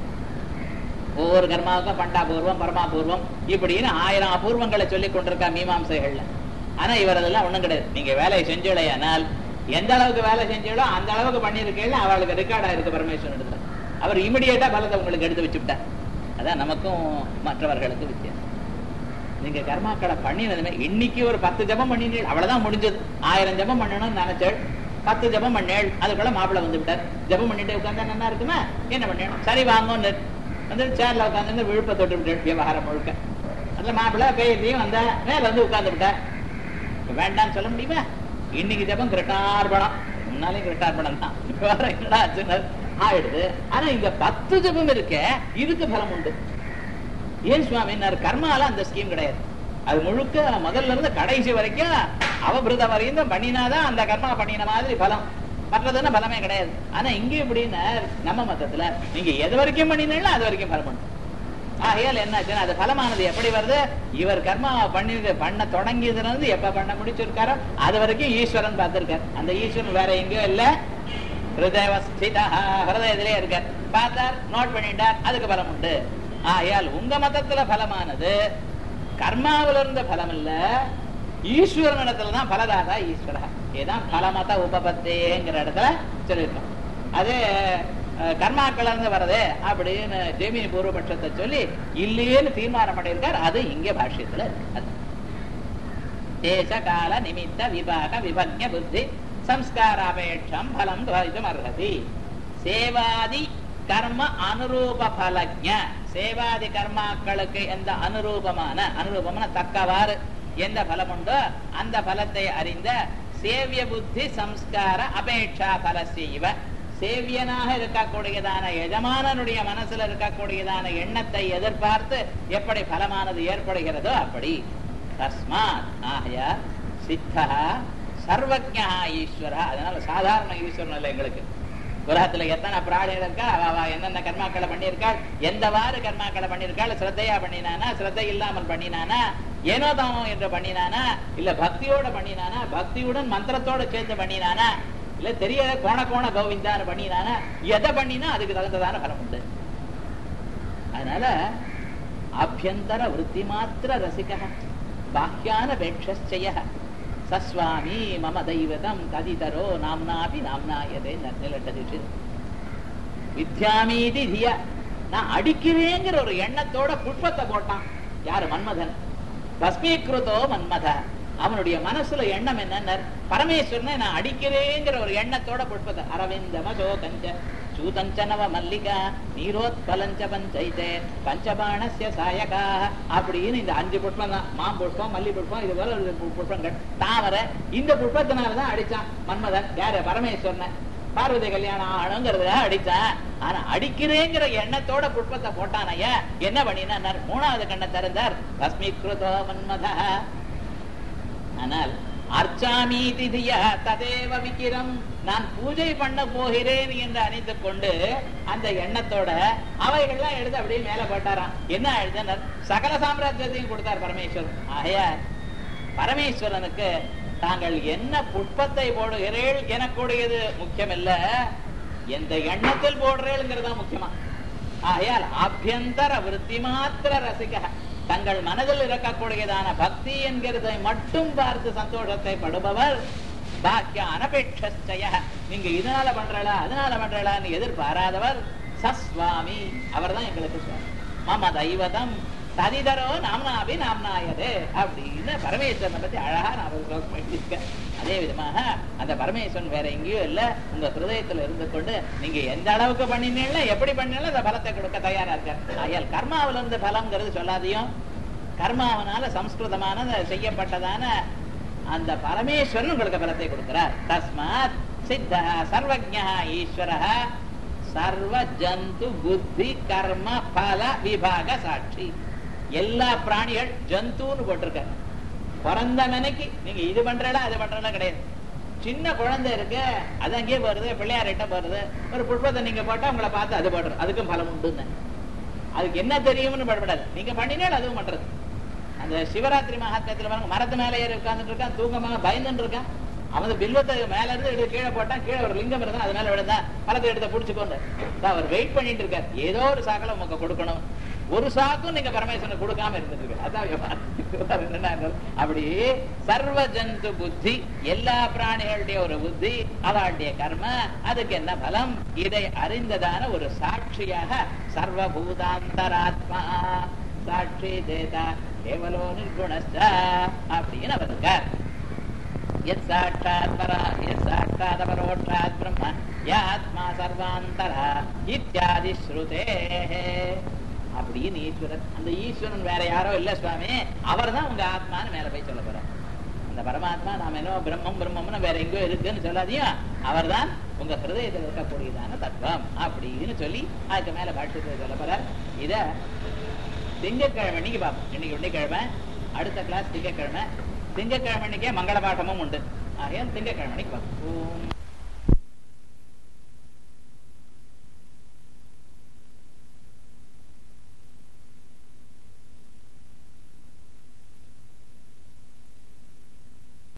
ஒவ்வொரு கர்மாவுக்கும் பண்டாபூர்வம் பரமாபூர்வம் இப்படின்னு ஆயிரம் அபூர்வங்களை சொல்லி கொண்டிருக்கா மீமாம்சைகள்ல. ஆனா இவர் அதெல்லாம் ஒண்ணும் கிடையாது. நீங்க வேலையை செஞ்சோலையானால் எந்த அளவுக்கு வேலை செஞ்சீங்களோ அந்த அளவுக்கு பண்ணிருக்கீங்க, அவளுக்கு ரெக்கார்டா இருக்கு பரமேஸ்வரன் இடத்துல. அவர் இமிடியேட்டா பலத்தை உங்களுக்கு எடுத்து வச்சுவிட்டார். அதான் நமக்கும் மற்றவர்களுக்கு வித்தியாசம். நீங்க கர்மாக்களை பண்ணினதுமே இன்னைக்கு ஒரு பத்து ஜபம் பண்ணினீள், அவ்வளவுதான் முடிஞ்சது. ஆயிரம் ஜபம் பண்ணணும்னு நினைச்சேள், பத்து ஜபம் பண்ணேள், அதுக்குள்ள மாப்பிள்ள வந்து விட்டார். ஜபம் பண்ணிட்டு உட்காந்தா நல்லா இருக்குமா, என்ன பண்ணணும், சரி வாங்கன்னு வந்து சேர்ல உட்காந்து விழுப்ப தொட்டு விட்டு விவகாரம் முழுக்க. அதுல மாப்பிள்ள பெயர்லையும் வந்தா மேல வந்து உட்கார்ந்து விட்ட. வேண்டான்னு சொல்ல முடியுமா? இன்னைக்கு ஜபம் கிருட்டார்பணம், முன்னாலையும் கிருட்டார்பணம் தான், வேற என்னடா ஆயிடுது. ஆனா இந்த பத்து ஜபம் இருக்க இதுக்கு பலம் உண்டு. ஏன் சுவாமினார்? கர்மால அந்த ஸ்கீம் கிடையாது. அது முழுக்க முதல்ல இருந்து கடைசி வரைக்கும் அவபிருத வரையும் பண்ணினாதான் அந்த கர்மா பண்ணின மாதிரி பலம், மற்றதுன்னா பலமே கிடையாது. ஆனா இங்க எப்படின்னா நம்ம மதத்துல நீங்க எது வரைக்கும் பண்ணினா அது வரைக்கும் பலம் உண்டு. ஆகையால் என்னாச்சுன்னா அது பலமானது எப்படி வருது? இவர் கர்மா பண்ணி பண்ண தொடங்கியதுல இருந்து எப்ப பண்ண முடிச்சிருக்காரோ அது வரைக்கும் ஈஸ்வரன் பார்த்திருக்கார். அந்த ஈஸ்வரன் வேற எங்கேயோ இல்ல, ஹிருதயவஸ்திதா, ஹிருதயத்திலே இருக்கார். பார்த்தார், நோட் பண்ணிட்டார், அதுக்கு பலம் உண்டு. ஆகையால் உங்க மதத்துல பலமானது கர்மாவில இருந்த பலம் இல்ல, ஈஸ்வரனிடத்துலதான் பலதாதா ஈஸ்வரா. இதுதான் பலமத உபபத்தேங்கிற இடத்துல சொல்லியிருக்கோம். அது கர்மாக்கள் இருந்து வரதே அப்படின்னு ஜெமினி பூர்வபட்சத்தை சொல்லி இல்லையேன்னு தீர்மானம் பண்ணியிருக்கார். அது இங்க பாஷ்யத்துல இருக்கு. தேச கால நிமித்த விபாக விபக்ஞ புத்தி சம்ஸ்காராபேட்சம் பலம் துவரிதும் அர்ஹதி. சேவாதி கர்ம அனுரூப பலஜ்ஞ, சேவாதி கர்மாக்களுக்கு எந்த அனுரூபமான, அனுரூபமான தக்கவாறு எந்த பலம் உண்டோ அந்த பலத்தை அறிந்த சேவிய புத்தி சம்ஸ்கார அபேட்சா பலசீவ, சேவியனாக இருக்கக்கூடியதான எஜமானனுடைய மனசுல இருக்கக்கூடியதான எண்ணத்தை எதிர்பார்த்து எப்படி பலமானது ஏற்படுகிறதோ அப்படி. தஸ்மாத் ஆஹயா சித்தா சர்வஜ்ஞா ஈஸ்வரா. அதனால சாதாரண ஈஸ்வரன் இல்லை எங்களுக்கு. உலகத்துல எத்தனை பிராணிகள் இருக்கா, அவ என்னென்ன கர்மாக்களை பண்ணியிருக்காள், எந்தவாறு கர்மாக்களை பண்ணியிருக்காள், ஸ்ரத்தையா பண்ணினானா, ஸ்ரத்தை இல்லாமல் பண்ணினானா, ஏனோ தானோ என்று பண்ணினானா, இல்ல பக்தியோட பண்ணினானா, பக்தியுடன் மந்திரத்தோட சேர்ந்து பண்ணினானா, இல்ல தெரிய கோண கோண கோவிந்தான்னு பண்ணினானா, எதை பண்ணினா அதுக்கு தகுந்ததான பலம் உண்டு. அதனால ஆபியந்தர விருத்தி மாத்திர ரசிக பாஹ்யான பேட்சய சஸ்வாமி மம தெய்வதம் ததிதரோ நாம்னாபி நாம்னாயதே நிலட்டது வித்யாமீதி தியா. நான் அடிக்கிறேங்கிற ஒரு எண்ணத்தோட புஷ்பத்தை போட்டான் யாரு? மன்மதன். பஸ்மீகிருதோ மன்மத. அவனுடைய மனசுல எண்ணம் என்ன? பரமேஸ்வரனை நான் அடிக்கிறேங்கிற ஒரு எண்ணத்தோட புஷ்பத்தை. அரவிந்தம சோகஞ்ச சூதஞ்சனவ மல்லிகா நீரோத்பலஞ்ச பஞ்சைதே பஞ்சபாணஸ்ய சாயகா அப்படின்னு இந்த அஞ்சு புஷ்பம் தான். மாம்புஷ்பம், மல்லி புஷ்பம், இது போல புஷ்பங்கள், தாமரை. இந்த புஷ்பத்தினாலதான் அடிச்சான் மன்மதன். யாரு? பரமேஸ்வரனை. பார்வதி கல்யாணம் ஆணுங்கிறத அடிச்சான். ஆனா அடிக்கிறேங்கிற எண்ணத்தோட புஷ்பத்தை போட்டானைய என்ன பண்ணினா மூணாவது கண்ணை திறந்தார். பஸ்மீகிருதோ மன்மத. ஆனால் அர்ச்சாமீதி தியா ததேவ விக்கிரம், நான் பூஜை பண்ண போகிறேன் என்று அணிந்து கொண்டு அந்த எண்ணத்தோட அவைகள்லாம் எழுத அப்படியே மேல போட்டாராம். என்ன எழுதினார்? சகல சாம்ராஜ்யத்தையும் கொடுத்தார் பரமேஸ்வரன். ஆகையா பரமேஸ்வரனுக்கு தாங்கள் என்ன புஷ்பத்தை போடுகிறேள் எனக்கூடியது முக்கியம் இல்ல, எந்த எண்ணத்தில் போடுறேங்கிறதா முக்கியமா. ஆகையால் ஆபியந்தர விருத்தி மாத்திர ரசிக, தங்கள் மனதில் இருக்கக்கூடியதான பக்தி என்கிறதை மட்டும் பார்த்து சந்தோஷத்தை படுபவர். பாக்கிய அனபேட்சய, நீங்க இதனால பண்றா அதனால பண்றான்னு எதிர்பாராதவர். சஸ்வாமி, அவர் தான் எங்களுக்கு சுவாமி. மம தெய்வதம் ததிதரோ நாம்னாபி நாம்னாயதே அப்படின்னு பரமேஸ்வரனை பத்தி அழகா நான் பண்ணிருக்கேன். அதே விதமாக அந்த பரமேஸ்வரன் வேற எங்கேயோ இல்ல, உங்க ஹிருதயத்துல இருந்து கொண்டு நீங்க எந்த அளவுக்கு பண்ணினீங்களோ எப்படி பண்ணினாலும் அந்த பலத்தை கொடுக்க தயாரா இருக்கார். ஆயால் கர்மாவில இருந்து பலம்ங்கிறது சொல்லாதையும், கர்மாவனால சம்ஸ்கிருதமான செய்யப்பட்டதான அந்த பரமேஸ்வரன் உங்களுக்கு பலத்தை கொடுக்கிறார். தஸ்மாத் சித்தா சர்வஜ்ஞா ஈஸ்வரः சர்வ ஜந்து புத்தி கர்ம பல விபாக சாட்சி. எல்லா பிராணிகள் ஜந்துன்னு போட்டிருக்க. பிறந்த மனைக்கு நீங்க இது பண்றா அது பண்றா கிடையாது. சின்ன குழந்தை இருக்கு, அது அங்கேயே போறது, பிள்ளையார்கிட்ட போறது. ஒரு புஷ்பத்தை நீங்க போட்டா உங்களை பார்த்து அது போடுறது, அதுக்கும் பலம் உண்டு. அதுக்கு என்ன தெரியும்னு படப்படாது, நீங்க பண்ணினால் அதுவும் பண்றது. அந்த சிவராத்திரி மகாத்மியத்துல பாருங்க, மரத்து மேல ஏறி உட்கார்ந்துட்டு இருக்கான், தூங்கமாக பயந்துட்டு இருக்கான். அவன் பில்வத்தை மேல இருந்து எடுத்து கீழே போட்டான், கீழே ஒரு லிங்கம் இருந்தா அது மேல விழுந்தா பழத்தை எடுத்து புடிச்சுக்கொண்டு அவர் வெயிட் பண்ணிட்டு இருக்கார். ஏதோ ஒரு சாக்கலை உங்களுக்கு கொடுக்கணும், ஒரு சாக்கும் நீங்க பரமேஸ்வரன் கொடுக்காம இருந்துட்டு இருக்கு. அதான் அப்படி சர்வ ஜந்து புத்தி, எல்லா பிராணிகளுடைய ஒரு புத்தி, அவளுடைய கர்ம, அதுக்கு என்ன பலம், இதை அறிந்ததான ஒரு சாட்சியாக சர்வபூதாந்தராத்மா சாட்சி தேதா கேவலோ நிர்குணஸ்த அப்படின்னு அவர் இருக்கார். यत् साक्षात् परा यत् साक्षात् परोक्षात् ब्रह्म यात्मा सर्वान्तरा इत्यादि श्रुतेः அப்படின்னு ஈஸ்வரன். அந்த ஈஸ்வரன் வேற யாரோ இல்ல சுவாமி, அவர் தான் உங்க ஆத்மான்னு மேல போய் சொல்ல போறார். அந்த பரமாத்மா நாம என்ன பிரம்மம் பிரம்மம்னு வேற எங்கோ இருக்குன்னு சொல்லாதியா, அவர் தான் உங்க ஹிருதயத்தில் இருக்கக்கூடியதான தத்துவம் அப்படின்னு சொல்லி அதுக்கு மேல பாட்டு சொல்ல போறார். இத திங்கட்கிழமை இன்னைக்கு பார்ப்போம். இன்னைக்கு வெள்ளிக்கிழமை, அடுத்த கிளாஸ் திங்கட்கிழமை. திங்கட்கிழமைக்கே மங்கள பாட்டமும் உண்டு. ஆகையால் திங்கட்கிழமைக்கு பார்ப்போம்.